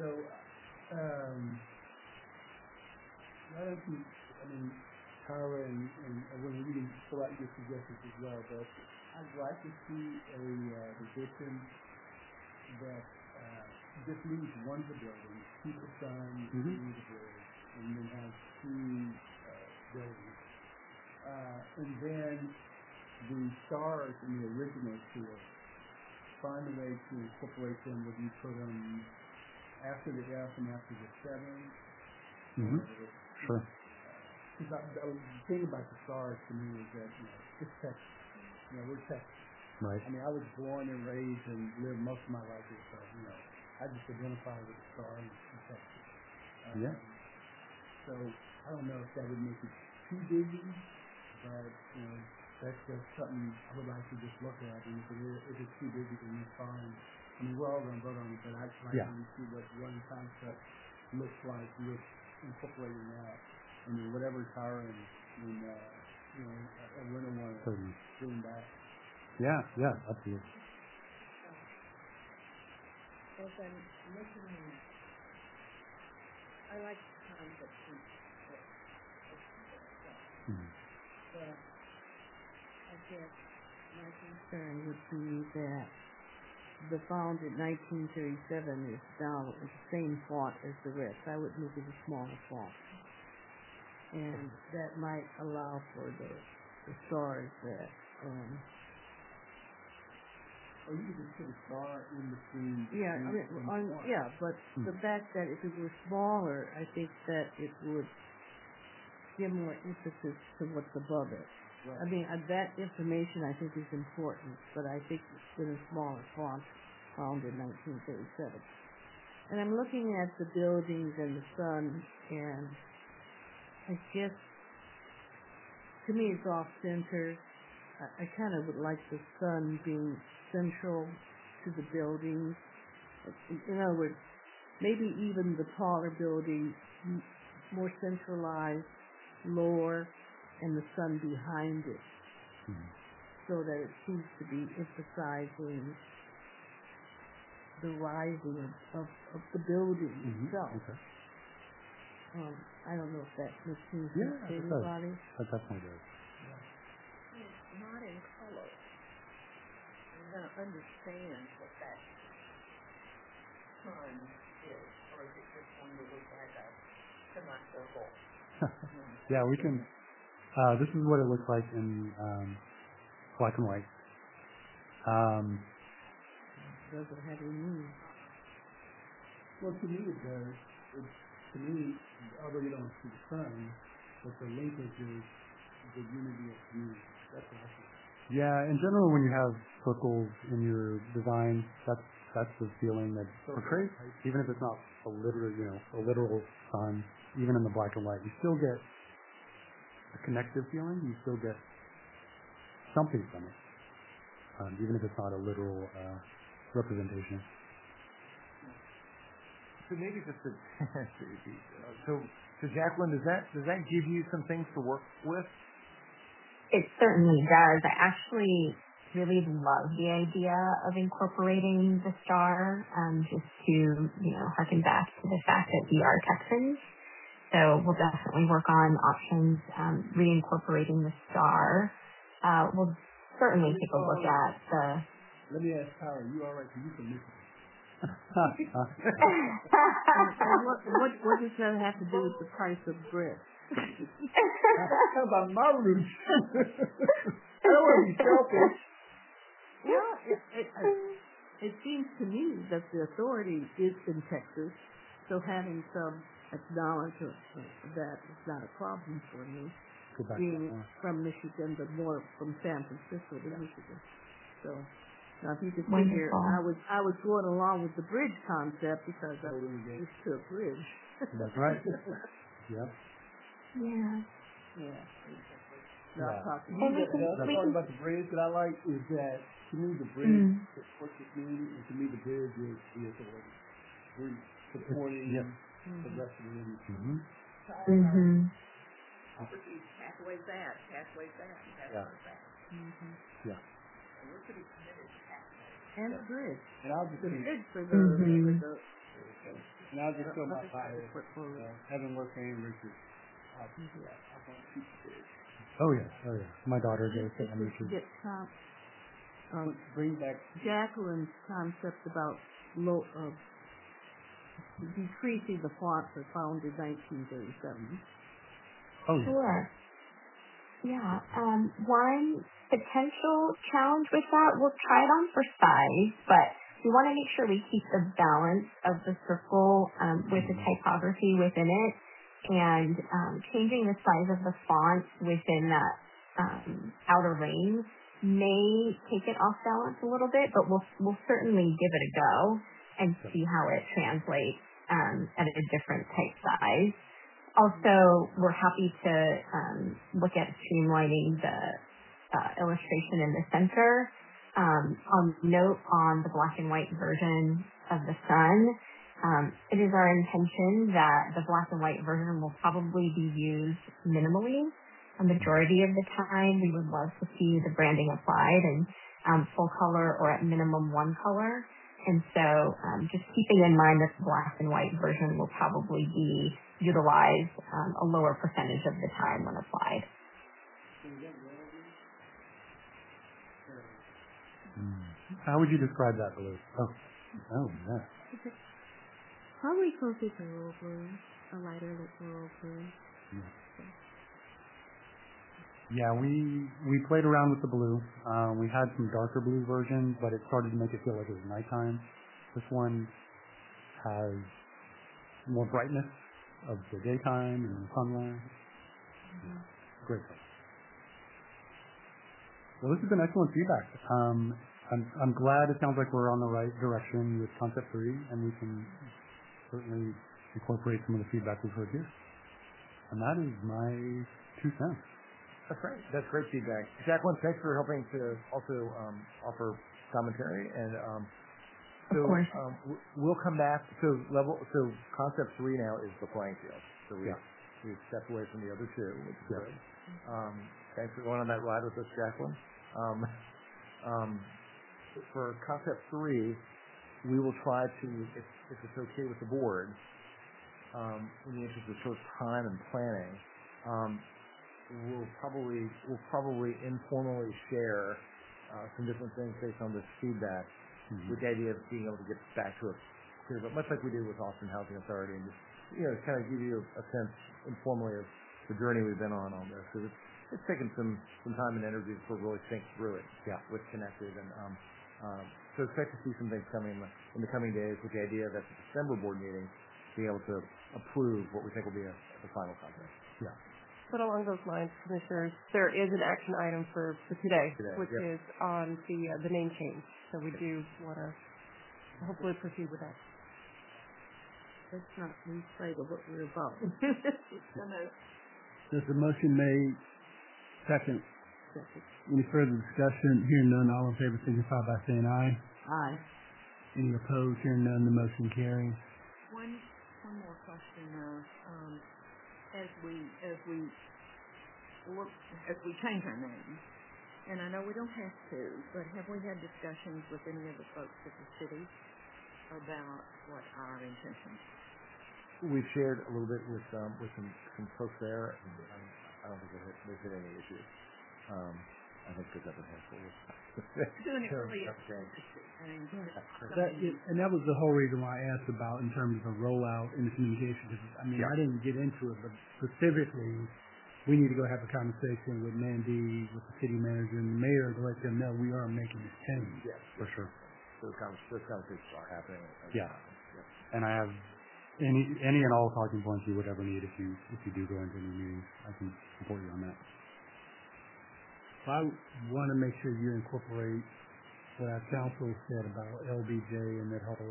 C: why don't you, Tyler and when we can fill out your suggestions as well, but I'd like to see a position that just leaves one of the buildings, keep the sun, leave the bridge, and then have two buildings. And then the stars in the original tour, find a way to incorporate them, whether you put them after the F and after the 7.
J: Sure.
C: The thing about the stars to me is that, it's Texas. We're Texas.
J: Right.
C: I was born and raised and lived most of my life here, so, I just identify with the stars in Texas.
J: Yeah.
C: So, I don't know if that would make it too busy, but, that's just something I would like to just look at, and if it's too busy, then it's fine. We're all going to vote on it, but I'd like to see what one concept looks like with incorporating that. Whatever Tyra and I wouldn't want to bring back.
J: Yeah, absolutely.
L: As I'm listening, I like the concept of but I guess my concern would be that the font in 1937 is now the same font as the rest. I would make it a smaller font. And that might allow for the stars that
C: or you could just put a star in between.
L: But the fact that if it were smaller, I think that it would give more emphasis to what's above it. Right. That information I think is important, but I think it's in a smaller font found in 1937. And I'm looking at the buildings and the sun, and I guess, to me, it's off-center. I kind of would like the sun being central to the building. In other words, maybe even the taller building more centralized, lower, and the sun behind it, so that it seems to be emphasizing the rising of the building itself. Okay. I don't know if that makes sense to anybody.
J: That definitely does.
L: It's not in color. I'm going to understand what that sun is, or is it just going to look like a semicircle?
J: Yeah, we can. This is what it looks like in black and white.
L: Doesn't have any meaning.
C: Well, to me it does. To me, although you don't see the sun, but the linkage is the unity of community. That's what I think.
J: Yeah, in general, when you have circles in your design, that's the feeling that portrays. Even if it's not a literal sun, even in the black and white, you still get a connective feeling. You still get something from it, even if it's not a literal representation.
B: So maybe just to so Jacqueline, does that give you some things to work with?
K: It certainly does. I actually really love the idea of incorporating the star, just to harken back to the fact that we are Texans. So we'll definitely work on options, reincorporating the star. We'll certainly take a look at the.
C: Let me ask Tyler, you all right? You can listen.
L: What does that have to do with the price of bread?
C: How about my roots? I don't want to be selfish.
L: It seems to to me that the authority is in Texas, so having some acknowledgement of that is not a problem for me. Being from Michigan, but more from San Francisco to Michigan. So now if you could see here, I was going along with the bridge concept because I was used to a bridge.
J: That's right. Yep.
K: Yeah.
C: The part about the bridge that I like is that to me the bridge supports the community, and to me the bridge is the authority. We're supporting the rest of the community.
L: Halfway that, halfway that, halfway that.
J: Yeah.
L: And we're pretty committed to halfway. And the bridge.
C: And I'll just
L: the bridge for the
C: and I'll just go my fire. Having worked for Richard.
J: Oh yeah. My daughter goes to Richard.
C: Bring back
L: Jacqueline's concept about decreasing the fonts are found in 1937.
J: Oh, yeah.
K: Sure. Yeah. One potential challenge with that, we'll try it on for size, but we want to make sure we keep the balance of the circle with the typography within it, and changing the size of the font within that outer range may take it off balance a little bit, but we'll certainly give it a go and see how it translates at a different type size. Also, we're happy to look at streamlining the illustration in the center. On note on the black and white version of the sun, it is our intention that the black and white version will probably be used minimally. A majority of the time, we would love to see the branding applied and full color or at minimum one color. And so just keeping in mind that the black and white version will probably be utilized a lower percentage of the time when applied.
J: How would you describe that blue? Oh, yeah.
I: Probably closer to royal blue, a lighter royal blue.
J: Yeah, we played around with the blue. We had some darker blue versions, but it started to make it feel like it was nighttime. This one has more brightness of the daytime and the sunrise. Great. Well, this has been excellent feedback. I'm glad it sounds like we're on the right direction with Concept 3, and we can certainly incorporate some of the feedback we've heard here. And that is my 2 cents.
B: That's great. That's great feedback. Jacqueline, thanks for helping to also offer commentary. And
K: of course.
B: We'll come back. So Concept 3 now is the playing field. So we've stepped away from the other two, which is good. Thanks for going on that ride with us, Jacqueline. For Concept 3, we will try to, if it's okay with the board, in the interest of short time and planning, we'll probably informally share some different things based on this feedback, with the idea of being able to get back to a clear, but much like we did with Austin Housing Authority, and just kind of give you a sense informally of the journey we've been on this. Because it's taken some time and energy to really think through it with Connected, and so expect to see some things coming in the coming days, with the idea that the December board meeting being able to approve what we think will be the final contract. Yeah.
M: But along those lines, Commissioners, there is an action item for today, which is on the name change. So we do want to hopefully proceed with that.
L: Let's not lose sight of what we're about.
C: There's a motion made. Second. Any further discussion? Hearing none, all in favor signify by saying aye.
L: Aye.
C: Any opposed? Hearing none, the motion carries.
N: One more question, as we change our name, and I know we don't have to, but have we had discussions with any of the folks at the city about what our intentions?
B: We've shared a little bit with some folks there, and I don't think they've had any issues. I think that was helpful.
N: Doing it really
C: and that was the whole reason why I asked about in terms of rollout and the communication. I didn't get into it, but specifically, we need to go have a conversation with Mandy, with the city manager and the mayor, to let them know we are making this change.
B: Yes, for sure. those conversations are happening.
J: Yeah. And I have any and all talking points you would ever need if you do go into any meetings. I can support you on that.
C: So I want to make sure you incorporate what our council said about LBJ and that whole.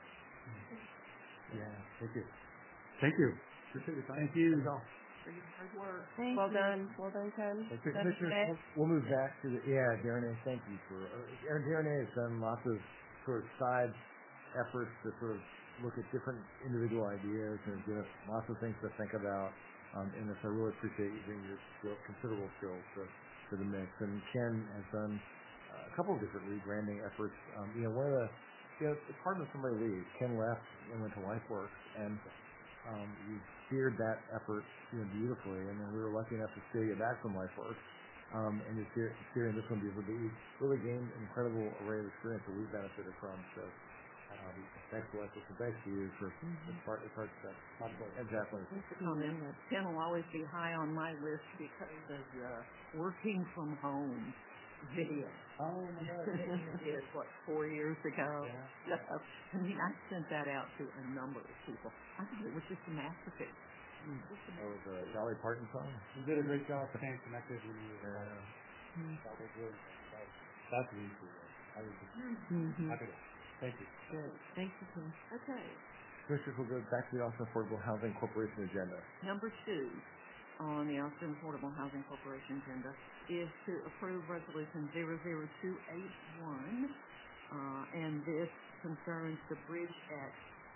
B: Yeah. Thank you.
J: Thank you.
B: Appreciate your time.
C: Thank you.
M: Hard work. Well done, Ken.
B: Commissioners, we'll move back to Darren A. Thank you for Darren A. has done lots of sort of side efforts to sort of look at different individual ideas and give us lots of things to think about. And so I really appreciate you bringing your considerable skills to the mix. And Ken has done a couple of different rebranding efforts. One of it's hard when somebody leaves. Ken left and went to LifeWorks, and you steered that effort beautifully. And then we were lucky enough to steer you back from LifeWorks. And you're steering this one beautifully. You really gained an incredible array of experience that we've benefited from. So thanks to LifeWorks and thanks to you for this part stuff. Exactly.
N: Ken will always be high on my list because of working from home video.
B: Oh my God.
N: It was 4 years ago. Yeah. I mean, I sent that out to a number of people. I thought it was just a masterpiece.
B: That was a Dolly Parton song.
J: You did a great job staying connected when you were that was really that's really cool. I was happy to. Thank you.
N: Good. Thank you, Ken. Okay.
B: Commissioners, we'll go back to the Austin Affordable Housing Corporation agenda.
N: Number 2 on the Austin Affordable Housing Corporation agenda is to approve Resolution 00281, and this concerns the bridge at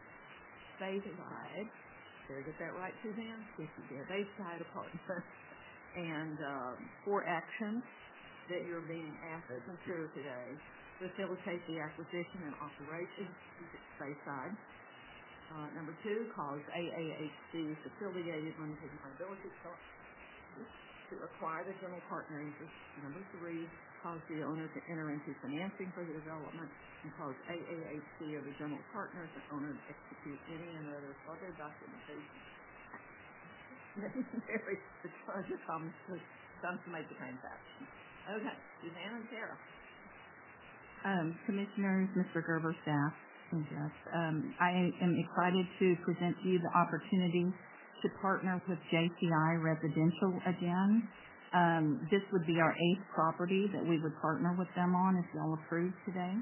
N: Bayside. Did I get that right, Suzanne? Yes, you did. Bayside Apartments. And 4 actions that you're being asked to consider today: facilitate the acquisition and operation of Bayside. Number 2, cause AAHC's affiliated limited liability to acquire the general partner interest. Number 3, cause the owner to enter into financing for the development, and cause AAHC or the general partner to owner to execute any and other other documentation necessary to consummate the transaction. Okay, Suzanne and Sarah.
D: Commissioners, Mr. Gerber, staff, and Jeff, I am excited to present to you the opportunity to partner with JCI Residential again. This would be our 8th property that we would partner with them on if y'all approve today.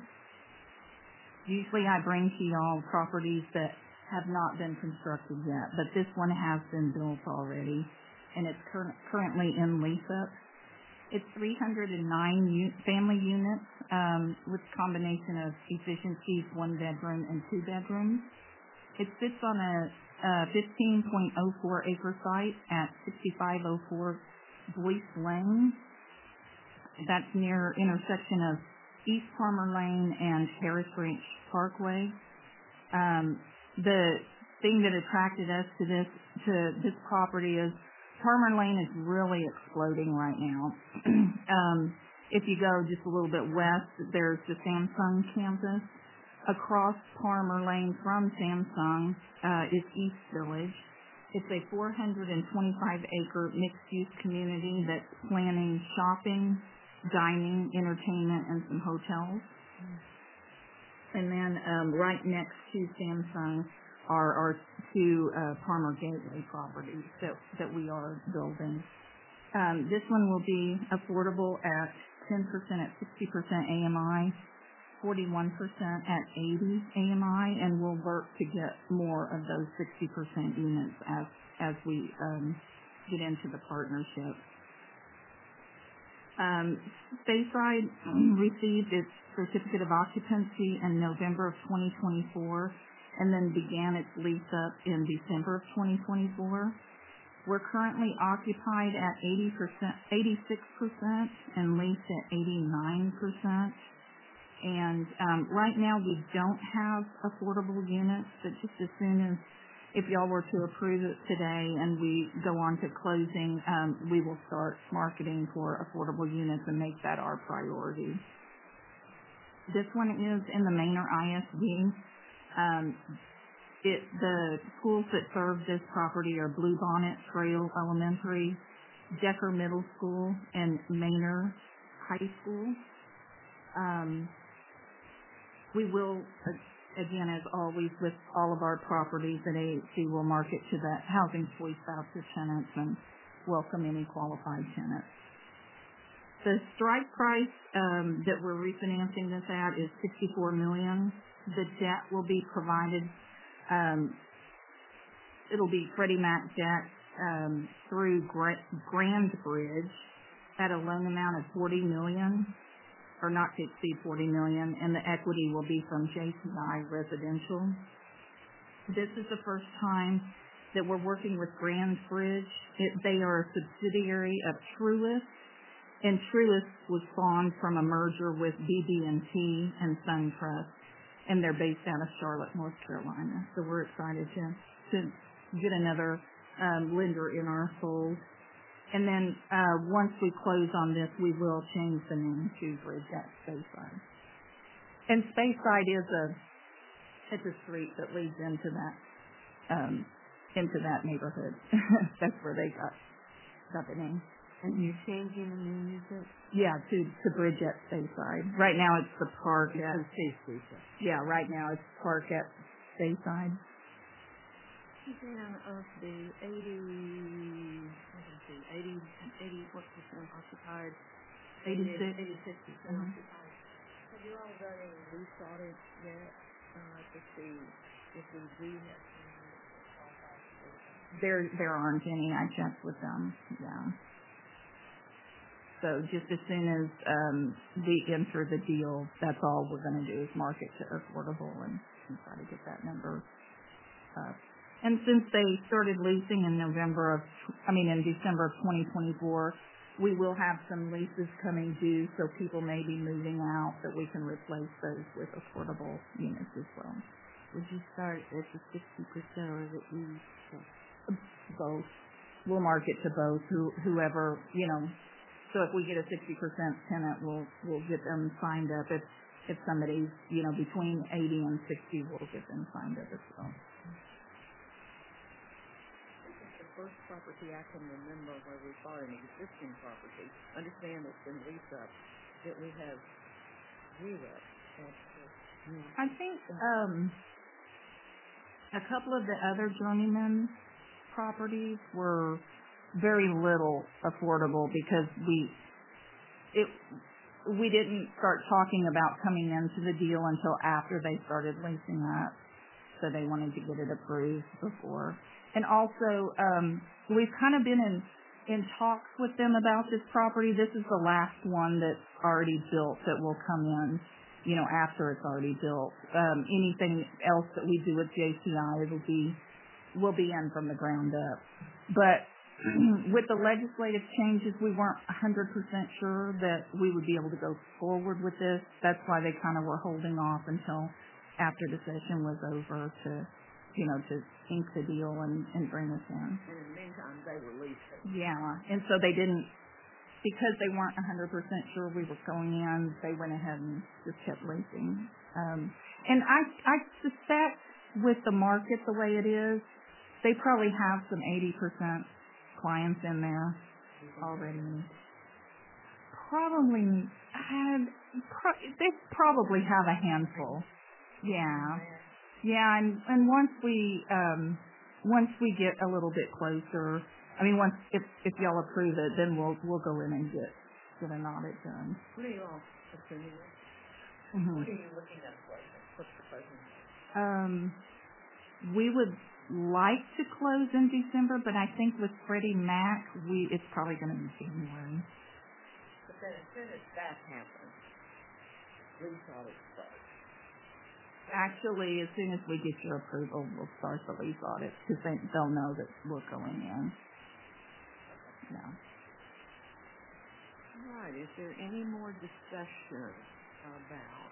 D: Usually I bring to y'all properties that have not been constructed yet, but this one has been built already, and it's currently in lease-up. It's 309 family units with a combination of efficiencies, 1-bedroom and 2-bedrooms. It sits on a 15.04 acre site at 6504 Boyce Lane. That's near intersection of East Palmer Lane and Harris Ranch Parkway. The thing that attracted us to this property is Palmer Lane is really exploding right now. If you go just a little bit west, there's the Samsung campus. Across Palmer Lane from Samsung is East Village. It's a 425-acre mixed-use community that's planning shopping, dining, entertainment, and some hotels. And then right next to Samsung are our 2 Palmer Gateway properties that we are building. This one will be affordable at 10% at 60% AMI, 41% at 80 AMI, and we'll work to get more of those 60% units as we get into the partnership. Bayside received its certificate of occupancy in November of 2024 and then began its lease up in December of 2024. We're currently occupied at 86% and leased at 89%. And right now we don't have affordable units, but just as soon as, if y'all were to approve it today and we go on to closing, we will start marketing for affordable units and make that our priority. This one is in the Manor ISD. The schools that serve this property are Bluebonnet Trail Elementary, Decker Middle School, and Manor High School.
N: We will, again, as always, with all of our properties at AHC, we'll market to the housing choice voucher tenants and welcome any qualified tenants. The strike price that we're refinancing this at is $64 million. The debt will be provided. It'll be Freddie Mac debt through Grand Bridge at a loan amount of $40 million, or not to exceed $40 million, and the equity will be from JCI Residential. This is the first time that we're working with Grand Bridge. They are a subsidiary of Truist, and Truist was spawned from a merger with BB&T and SunTrust, and they're based out of Charlotte, North Carolina. So we're excited to get another lender in our fold. And then once we close on this, we will change the name to Bridge at Speyside. And Speyside it's a street that leads into that neighborhood. That's where they got the name.
E: And you're changing the name, is it?
N: Yeah, to Bridge at Speyside. Right now it's the Park at
L: Speyside.
N: Yeah, right now it's Park at Speyside. Then of the 80, what percent occupied? 86% occupied.
L: Have you all done any lease audit yet to see if we do have any?
N: There aren't any. I checked with them. Yeah. So just as soon as we enter the deal, that's all we're going to do is market to affordable and try to get that number up. And since they started leasing in December of 2024, we will have some leases coming due, so people may be moving out that we can replace those with affordable units as well.
E: Would you start at the 60% or the 80%?
N: Both. We'll market to both. Whoever, so if we get a 60% tenant, we'll get them signed up. If somebody's, between 80 and 60, we'll get them signed up as well.
L: First property I can remember where we bought an existing property. Understand it's been leased up, that we have zero.
N: I think a couple of the other journeyman properties were very little affordable because we didn't start talking about coming into the deal until after they started leasing up, so they wanted to get it approved before. And also, we've kind of been in talks with them about this property. This is the last one that's already built that will come in, after it's already built. Anything else that we do with JCI will be in from the ground up. But with the legislative changes, we weren't 100% sure that we would be able to go forward with this. That's why they kind of were holding off until after the session was over to ink the deal and bring us in.
L: And in the meantime, they were leasing.
N: Yeah, and so they didn't, because they weren't 100% sure we were going in, they went ahead and just kept leasing. And I suspect with the market the way it is, they probably have some 80% clients in there already. They probably have a handful. Yeah. Yeah, and once we get a little bit closer, if y'all approve it, then we'll go in and get an audit done.
L: What are you all assuming?
N: Mm-hmm.
L: What are you looking at closing? What's the closing?
N: We would like to close in December, but I think with Freddie Mac, it's probably going to be January.
L: But then as soon as that happens, lease audit starts.
N: Actually, as soon as we get your approval, we'll start the lease audit because they'll know that we're going in. Yeah.
L: All right. Is there any more discussion about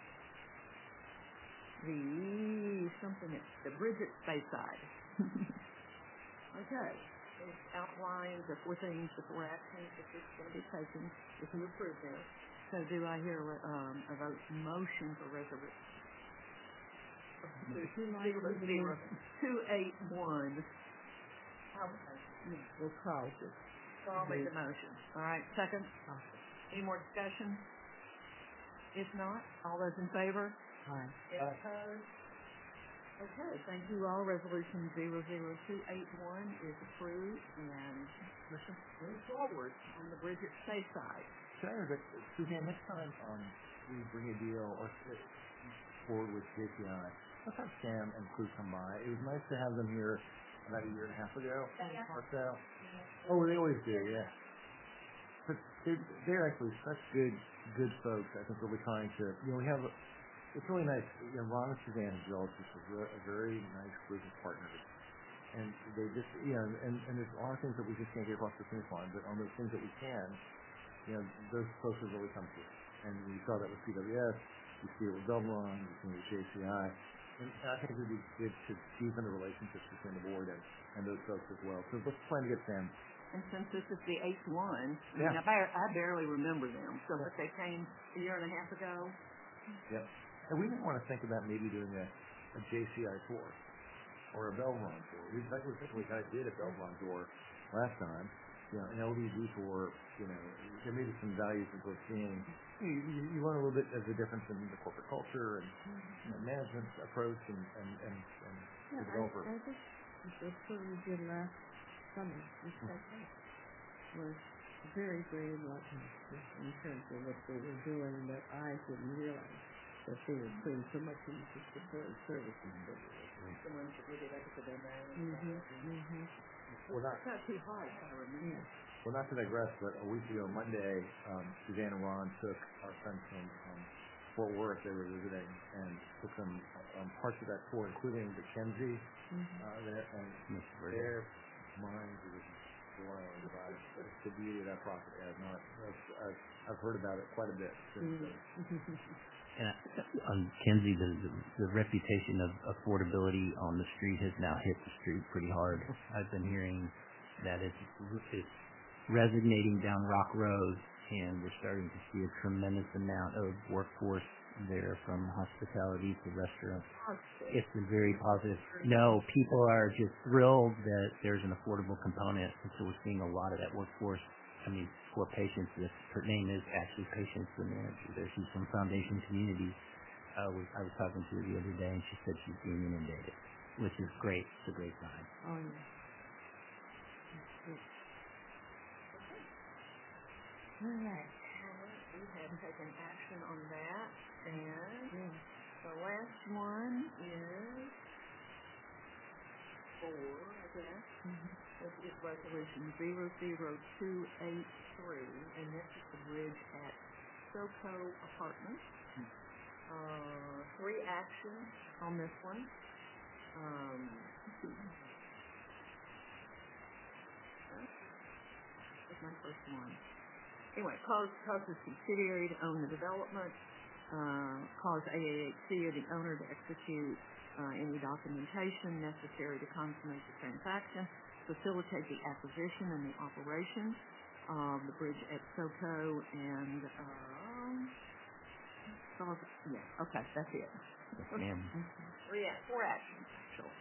L: the Bridge at Speyside? Okay. It outlines the 4 things, the 4 actions that is going to be taken if you approve them. So do I hear a motion for resolution? 281.
E: We'll call it.
L: So I'll make the motion. All right, second. Any more discussion? If not, all those in favor?
F: Aye.
N: Any opposed? Okay, thank you all. Resolution 00281 is approved, and let's move forward on the bridge at Bayside.
B: Suzanne, next time we bring a deal or forward with JCI, let's have Sam and crew come by. It was nice to have them here about a year and a half ago or so. Oh, they always do, yeah. But they're actually such good folks. I think we're trying to, we have, it's really nice. Ron and Suzanne have developed just a very nice group of partners. And they just, and there's a lot of things that we just can't get across the finish line, but on those things that we can, those folks have really come through. And we saw that with PWS, we see it with Belmont, we see it with JCI. And I think it would be good to deepen the relationships between the board and those folks as well. So let's plan to get Sam.
N: And since this is the eighth one,
B: yeah.
N: I barely remember them. So if they came a year and a half ago.
B: Yep. And we didn't want to think about maybe doing a JCI tour or a Belmont tour. We kind of did a Belmont tour last time. An LDD tour, there may be some values in both seeing. You learn a little bit of the difference in the corporate culture and management approach and the developer.
L: I think the tour we did last summer was very, very enlightening in terms of what they were doing that I didn't realize that they were putting so much into support services.
N: The ones that we did up to their
B: Well, not
N: too hard, I remember.
B: Well, not to digress, but a week ago, Monday, Suzanne and Ron took our friends from Fort Worth. They were visiting and took them parts of that tour, including the Kenzie there, and their minds were just blown by the beauty of that property. I've heard about it quite a bit since.
G: And on Kenzie, the reputation of affordability on the street has now hit the street pretty hard. I've been hearing that it's resonating down Rock Road, and we're starting to see a tremendous amount of workforce there, from hospitality to restaurants. It's been very positive. No, people are just thrilled that there's an affordable component, and so we're seeing a lot of that workforce. For Patience, her name is actually Patience, the manager there. She's from Foundation Communities. I was talking to her the other day, and she said she's being inundated, which is great. It's a great sign.
L: Oh, yeah.
N: All right. We have taken action on that, and the last one is 4, I guess. This is resolution 00283, and this is the bridge at SoCo Apartments. 3 actions on this one. That's my first one. Anyway, cause the subsidiary to own the development, cause AAHC or the owner to execute any documentation necessary to consummate the transaction, facilitate the acquisition and the operation of the bridge at SoCo, and okay, that's it.
G: Yes, ma'am.
N: 4 actions actually.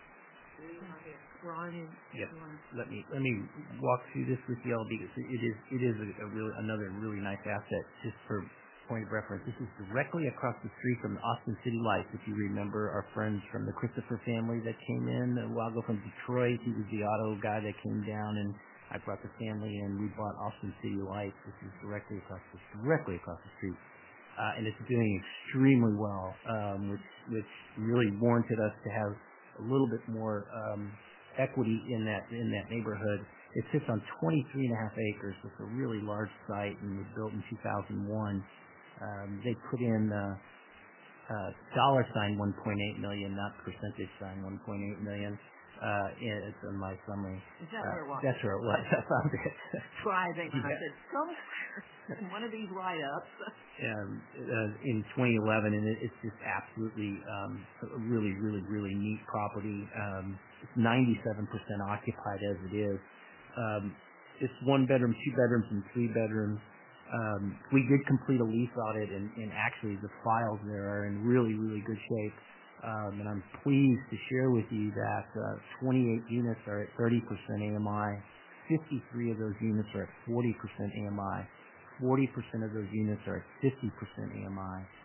N: Ron,
G: yep. Let me walk through this with y'all, because it is another really nice asset. Just for point of reference, this is directly across the street from the Austin City Lights. If you remember our friends from the Christopher family that came in a while ago from Detroit, he was the auto guy that came down, and I brought the family in. We bought Austin City Lights. This is directly across the street, and it's doing extremely well, which really warranted us to have a little bit more equity in that neighborhood. It sits on 23.5 acres. It's a really large site, and was built in 2001. They put in $1.8 million, not $1.8 million. It's in my summary.
N: Is that where it was?
G: That's where it was. I found it.
N: Driving. I said, somewhere in one of these write-ups.
G: In 2011, and it's just absolutely a really, really, really neat property. It's 97% occupied as it is. It's 1 bedroom, 2 bedrooms, and 3 bedrooms. We did complete a lease audit, and actually the files there are in really, really good shape. And I'm pleased to share with you that 28 units are at 30% AMI, 53 of those units are at 40% AMI, 40% of those units are at 50% AMI,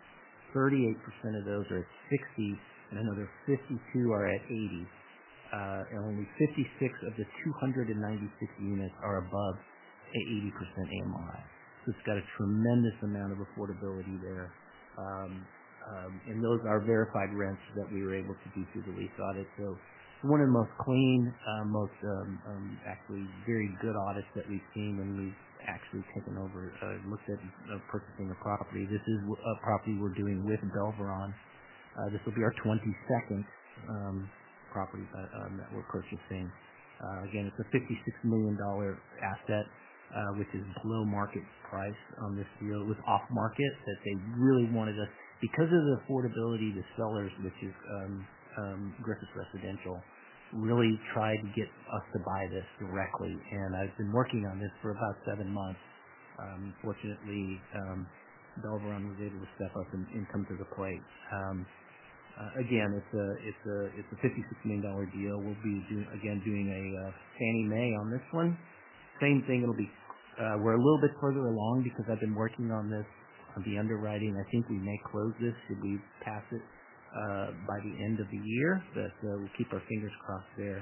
G: 38% of those are at 60, and another 52 are at 80. And only 56 of the 296 units are above 80% AMI. So it's got a tremendous amount of affordability there. And those are verified rents that we were able to do through the lease audit. So it's one of the most clean, actually very good audits that we've seen when we've actually taken over, looked at purchasing a property. This is a property we're doing with Belveron. This will be our 22nd property that we're purchasing. Again, it's a $56 million asset, which is below market price on this deal. It was off market that they really wanted us, because of the affordability, the sellers, which is Griffith Residential, really tried to get us to buy this directly. And I've been working on this for about 7 months. Fortunately, Belveron was able to step up and come to the plate. Again, it's a $56 million deal. We'll be doing a Fannie Mae on this one. Same thing. It'll be we're a little bit further along because I've been working on this, on the underwriting. I think we may close this should we pass it by the end of the year. But we'll keep our fingers crossed there.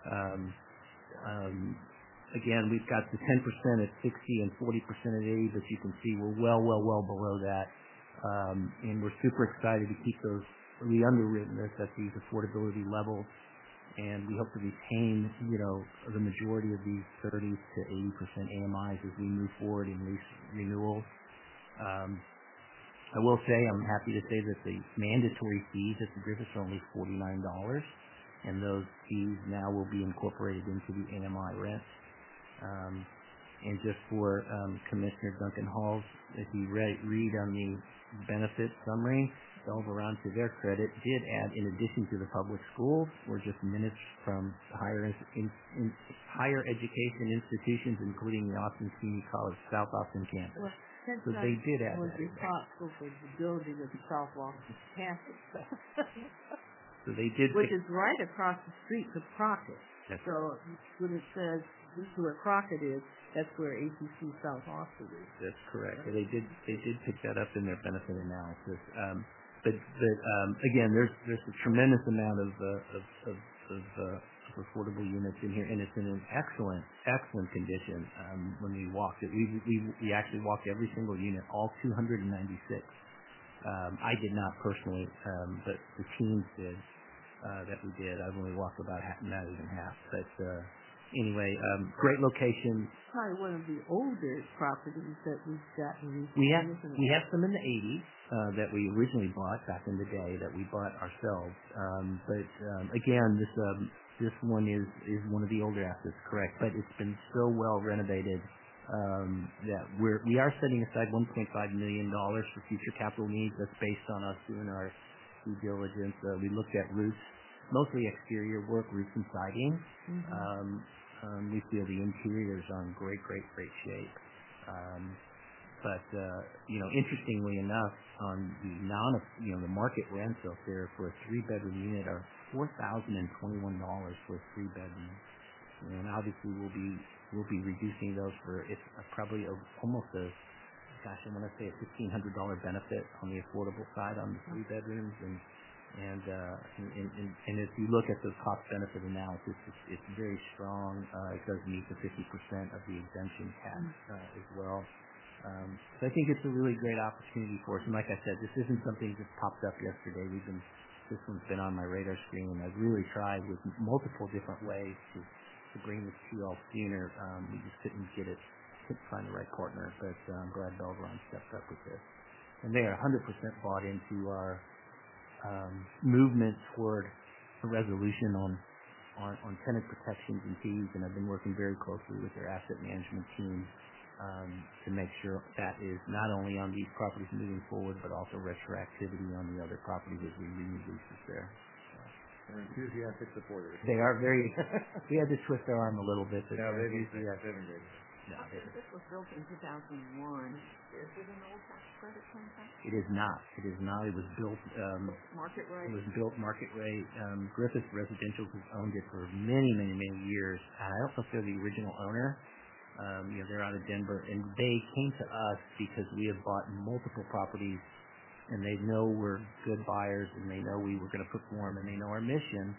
G: Again, we've got the 10% at 60 and 40% at 80, but you can see we're well below that. And we're super excited to keep those. We underwritten this at these affordability levels, and we hope to retain, the majority of these 30 to 80% AMIs as we move forward in lease renewals. I will say, I'm happy to say that the mandatory fees at the Griffith are only $49, and those fees now will be incorporated into the AMI rent. And just for Commissioner Duncan Halls, if you read on the benefit summary, Belveron, to their credit, did add, in addition to the public schools, we're just minutes from higher education institutions, including the Austin Community College South Austin campus.
L: Well,
G: so they did add
L: was
G: that.
L: responsible for the building of the South Austin campus.
G: So they did,
L: which is right across the street from Crockett. So when it says this is where Crockett is, that's where ATC South Austin is.
G: That's correct. They did pick that up in their benefit analysis. But again, there's a tremendous amount of affordable units in here, and it's in an excellent condition. When we walked it, we actually walked every single unit, all 296. I did not personally, but the teams did. That we did. I've only walked about not even half. But anyway, great location.
L: Probably one of the older properties that we've gotten.
G: We have some in the 80s that we originally bought back in the day that we bought ourselves. But again, this one is one of the older assets, correct? But it's been so well renovated that we are setting aside $1.5 million for future capital needs. That's based on us doing our due diligence. We looked at roofs, mostly exterior work, roofs and siding. We feel the interior is on great shape. But interestingly enough, on the the market rents out there for a 3-bedroom unit are $4,021 for a 3-bedroom. And obviously we'll be reducing those for probably almost I want to say a $1,500 benefit on the affordable side on the 3 bedrooms, and if you look at the cost benefit analysis, it's very strong. It does meet the 50% of the exemption cap as well. So I think it's a really great opportunity for us. And like I said, this isn't something that popped up yesterday. This one's been on my radar screen, and I've really tried with multiple different ways to bring this to y'all sooner. We just couldn't find the right partner, but I'm glad Belveron stepped up with this. And they are 100% bought into our movement toward a resolution on tenant protections and fees, and I've been working very closely with their asset management team to make sure that is not only on these properties moving forward, but also retroactivity on the other properties as we renew leases there.
B: They're enthusiastic supporters.
G: They are very. We had to twist their arm a little bit. But
B: no, they've been great.
N: No, this was built in 2001. Is it an old tax credit transaction?
G: It is not. It is not. It was built
N: market rate.
G: It was built market rate. Griffith Residential has owned it for many years. I don't know if they're the original owner. They're out of Denver, and they came to us because we have bought multiple properties and they know we're good buyers, and they know we were going to perform, and they know our mission.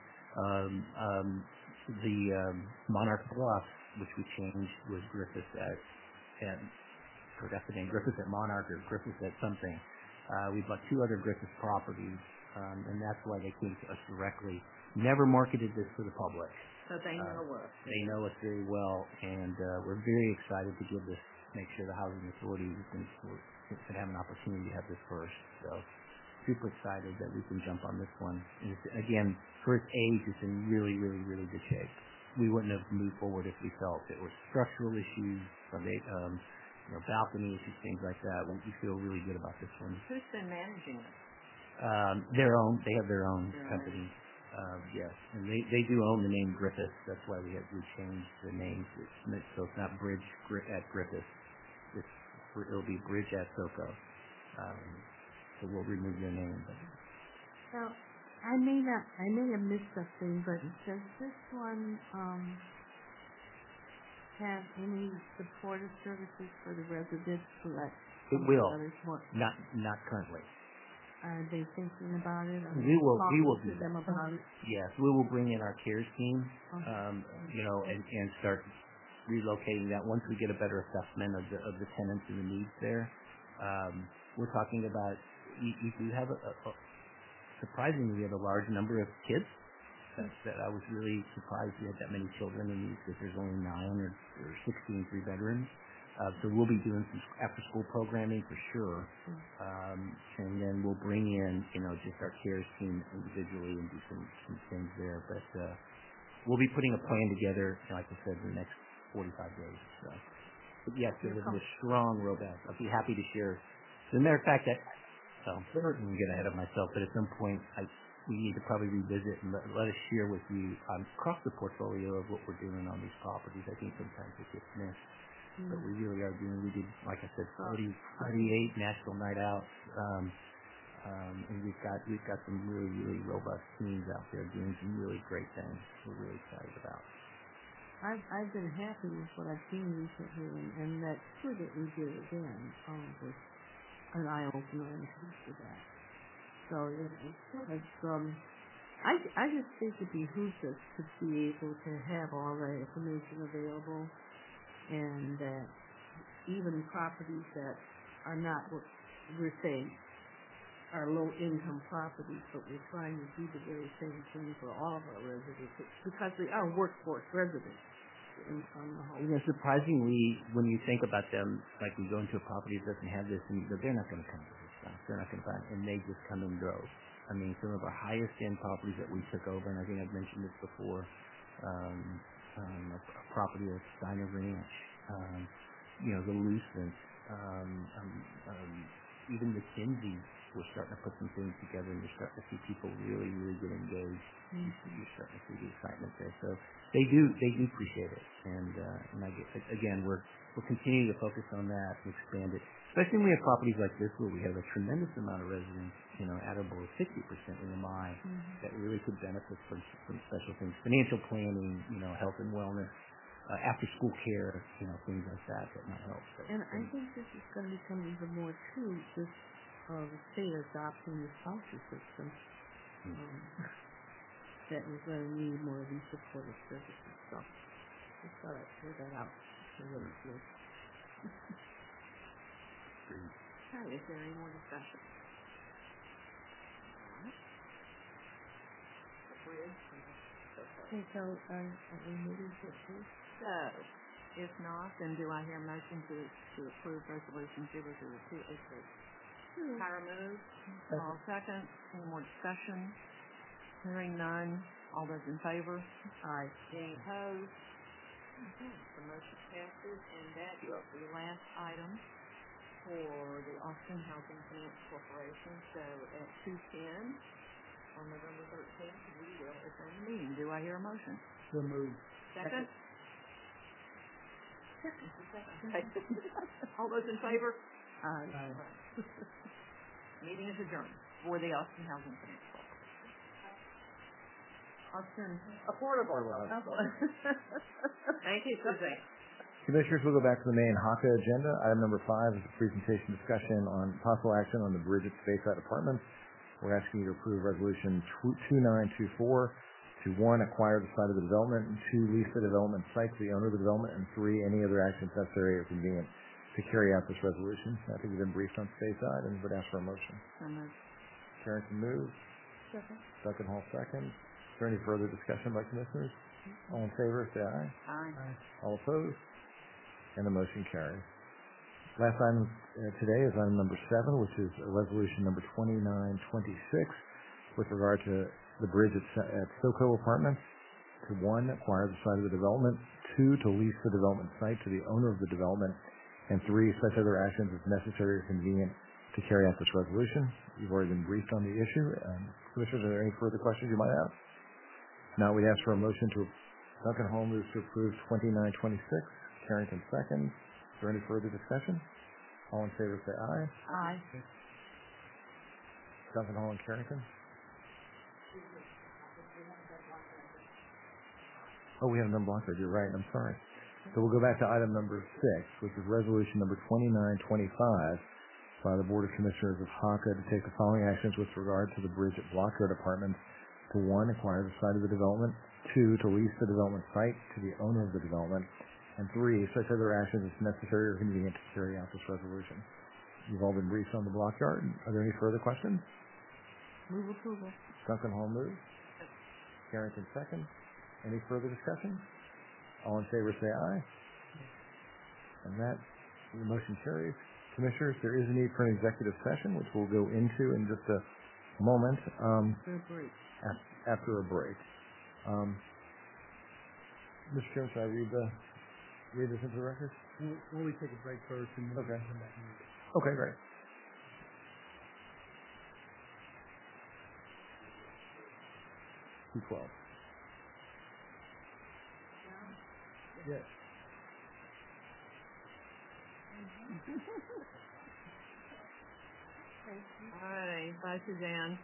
G: The Monarch Bluff, which we changed, was Griffith at forgot the name, Griffith at Monarch or Griffith at something. We bought 2 other Griffith properties, and that's why they came to us directly. Never marketed this to the public.
N: So they know us.
G: They know us very well, and we're very excited to give this, make sure the Housing Authority can have an opportunity to have this first. So super excited that we can jump on this one. And again, for its age, it's in really, really, really good shape. We wouldn't have moved forward if we felt there were structural issues, from balcony issues, things like that. We feel really good about this one.
N: Who's been managing it?
G: Their own. They have their own company. Yes, and they do own the name Griffith. That's why we changed the name. So it's not Bridge at Griffith. It'll be Bridge at SoCo. So we'll remove their name.
L: Now, I may have missed something, but does this one have any supportive services for the residents?
G: It will. Not currently.
L: Are they thinking about it?
G: We will
L: do them about it.
G: Yes, we will bring in our CARES team, and start relocating that once we get a better assessment of the tenants and the needs there. We're talking about we do have surprisingly we have a large number of kids. That I was really surprised we had that many children in these, because there's only 9 or 16 3-bedrooms. So we'll be doing some after-school programming for sure, and then we'll bring in, just our CARES team individually and do some things there. But we'll be putting a plan together, like I said, in the next 45 days. So, but yes, it was a strong, robust. I'll be happy to share. As a matter of fact, I'm going to get ahead of myself, but at some point, we need to probably revisit and let us share with you across the portfolio of what we're doing on these properties. I think sometimes it gets missed. But we really are doing, we did, like I said, 48 national night outs, and we've got some really, really robust teams out there doing some really great things we're really excited about.
L: I've been happy with what I've seen recently, and that tour that we did again was an eye-opener to that. So I just think it behooves us to be able to have all that information available, and that even properties that are not what we're saying are low-income properties, but we're trying to do the very same thing for all of our residents, because they are workforce residents.
G: Surprisingly, when you think about them, like we go into a property that doesn't have this, and they're not going to come to this stuff. They're not going to find, and they just come in droves. I mean, some of our highest-end properties that we took over, and I think I've mentioned this before, a property at Steiner Ranch, the Lucent, even the Kinsey, we're starting to put some things together, and you're starting to see people really, really get engaged. You're starting to see the excitement there. So they do appreciate it, and I guess, again, we're continuing to focus on that and expand it. Especially when we have properties like this where we have a tremendous amount of residents, at or below 60% AMI, that really could benefit from special things, financial planning, health and wellness, after-school care, things like that might help.
L: And I think this is going to become even more true, this the state adopting this policy system, that we're going to need more of these supportive services. So just thought I'd throw that out.
N: Okay, is there any more discussion?
L: Okay, so are we moving to approve?
N: So, if not, then do I hear a motion to approve resolution 00286? Kyra moves. All second. Any more discussion? Hearing none. All those in favor?
L: Aye.
N: Any opposed? Okay, the motion passes, and that is the last item for the Austin Housing Finance Corporation. So at 2:10 on November 13th, we will adjourn the meeting. Do I hear a motion?
C: So moved.
N: Second? All those in favor?
L: Aye.
N: Meeting is adjourned for the Austin Housing Finance Corporation. Austin Affordable. Thank you, Suzanne.
B: Commissioners, we'll go back to the main HACA agenda. Item number 5 is a presentation discussion on possible action on the Bridget Speyside Apartments. We're asking you to approve Resolution 2924 to 1, acquire the site of the development, and 2, lease the development site to the owner of the development, and 3, any other actions necessary or convenient to carry out this resolution. I think we've been briefed on Speyside and would ask for a motion. Carrington moves.
F: Second.
B: Duncan Hall seconds. Is there any further discussion by commissioners? All in favor, say aye.
N: Aye.
B: All opposed? And the motion carries. Last item today is item number 7, which is resolution number 2926 with regard to the bridge at SoCo Apartments. To 1, acquire the site of the development. 2, to lease the development site to the owner of the development. And 3, such other actions as necessary or convenient to carry out this resolution. You've already been briefed on the issue. Commissioners, are there any further questions you might have? Now we'd ask for a motion to Duncan Hall moves to approve 2926. Carrington seconds. Is there any further discussion? All in favor say aye.
N: Aye.
B: Duncan Hall and Carrington. Oh, we have a number blocker. You're right. I'm sorry. So we'll go back to item number 6, which is resolution number 2925 by the Board of Commissioners of HACA to take the following actions with regard to the bridge at Blockyard Apartments. To 1, acquire the site of the development. 2, to lease the development site to the owner of the development. And 3, such other actions as necessary or convenient to carry out this resolution. You've all been briefed on the Blockyard. Are there any further questions?
N: Move approval.
B: Duncan Hall moves. Carrington seconds. Any further discussion? All in favor say aye. And that, the motion carries. Commissioners, there is a need for an executive session, which we'll go into in just a moment. After a break. Mr. Chairman, should I read this into the record?
C: We'll take a break first and then
B: okay.
C: Come back and read it.
B: Okay, great. $2.12. Yes.
N: All right. Bye, Suzanne.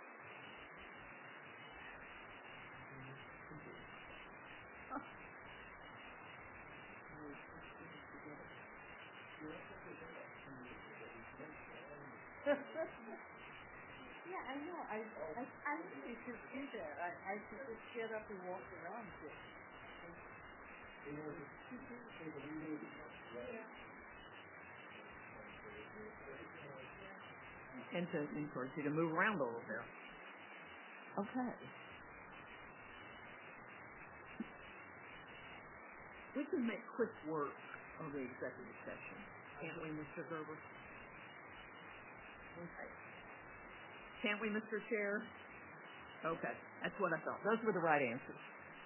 F: Yeah, I know. I really should do that. I should just get up and walk around it.
N: And to encourage you to move around a little bit. Okay. We can make quick work of the executive session, can't we, Mr. Gerber? Okay. Can't we, Mr. Chair? Okay, that's what I thought. Those were the right answers.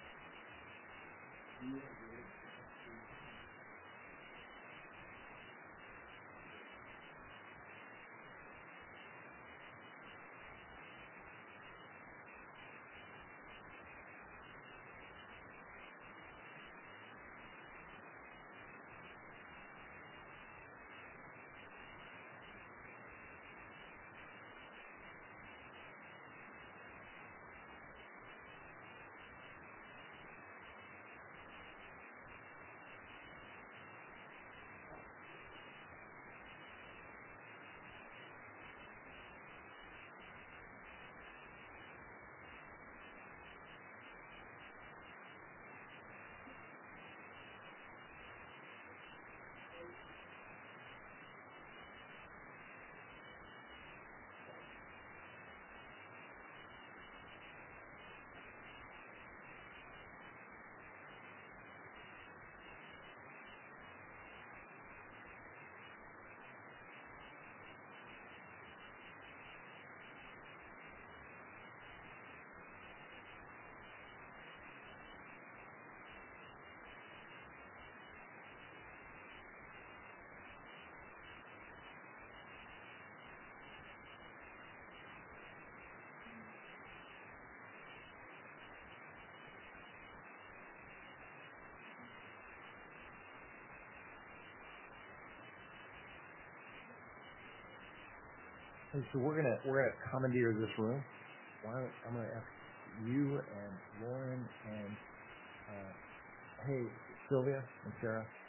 B: Hey, so we're gonna commandeer this room. I'm gonna ask you and Lauren and hey Sylvia and Sarah,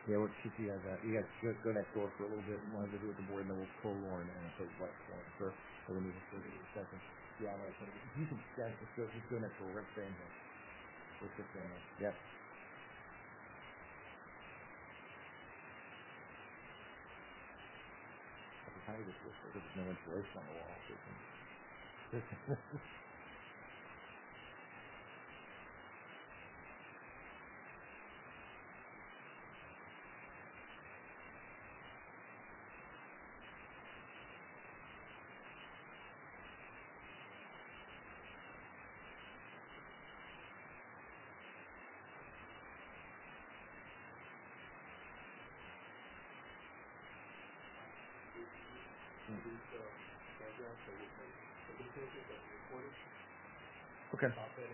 B: Yeah, we'll keep you guys out. You guys go next door for a little bit and we'll have to do with the board, and then we'll pull Lauren and put White Florence for we need to do a second. Yeah, I'm gonna you can guys just go next door. We're staying here. We're just staying here. Yep. How do you just whisper? There's no insulation on the wall. Okay.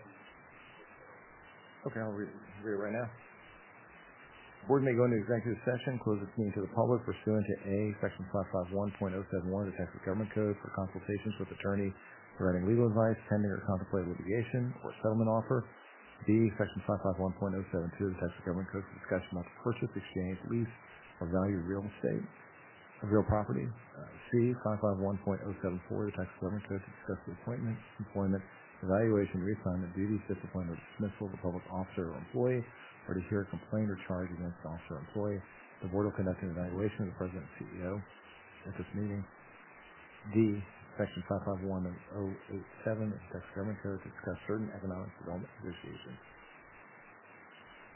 B: Okay, I'll read it right now. Board may go into executive session, close its meeting to the public pursuant to A, Section 551.071 of the Texas Government Code for consultations with attorney providing legal advice, pending or contemplated litigation, or settlement offer. B, Section 551.072 of the Texas Government Code for discussion about the purchase, exchange, lease, or value of real estate, of real property. C, 551.074 of the Texas Government Code to discuss the appointment, employment, evaluation, reassignment, duties, discipline, or dismissal of a public officer or employee, or to hear a complaint or charge against an officer or employee. The board will conduct an evaluation of the president and CEO at this meeting. D, Section 551.087 of the Texas Government Code to discuss certain economic development negotiations.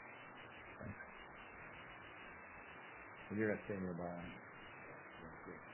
B: Thanks. And you're going to stay nearby. Yeah, good.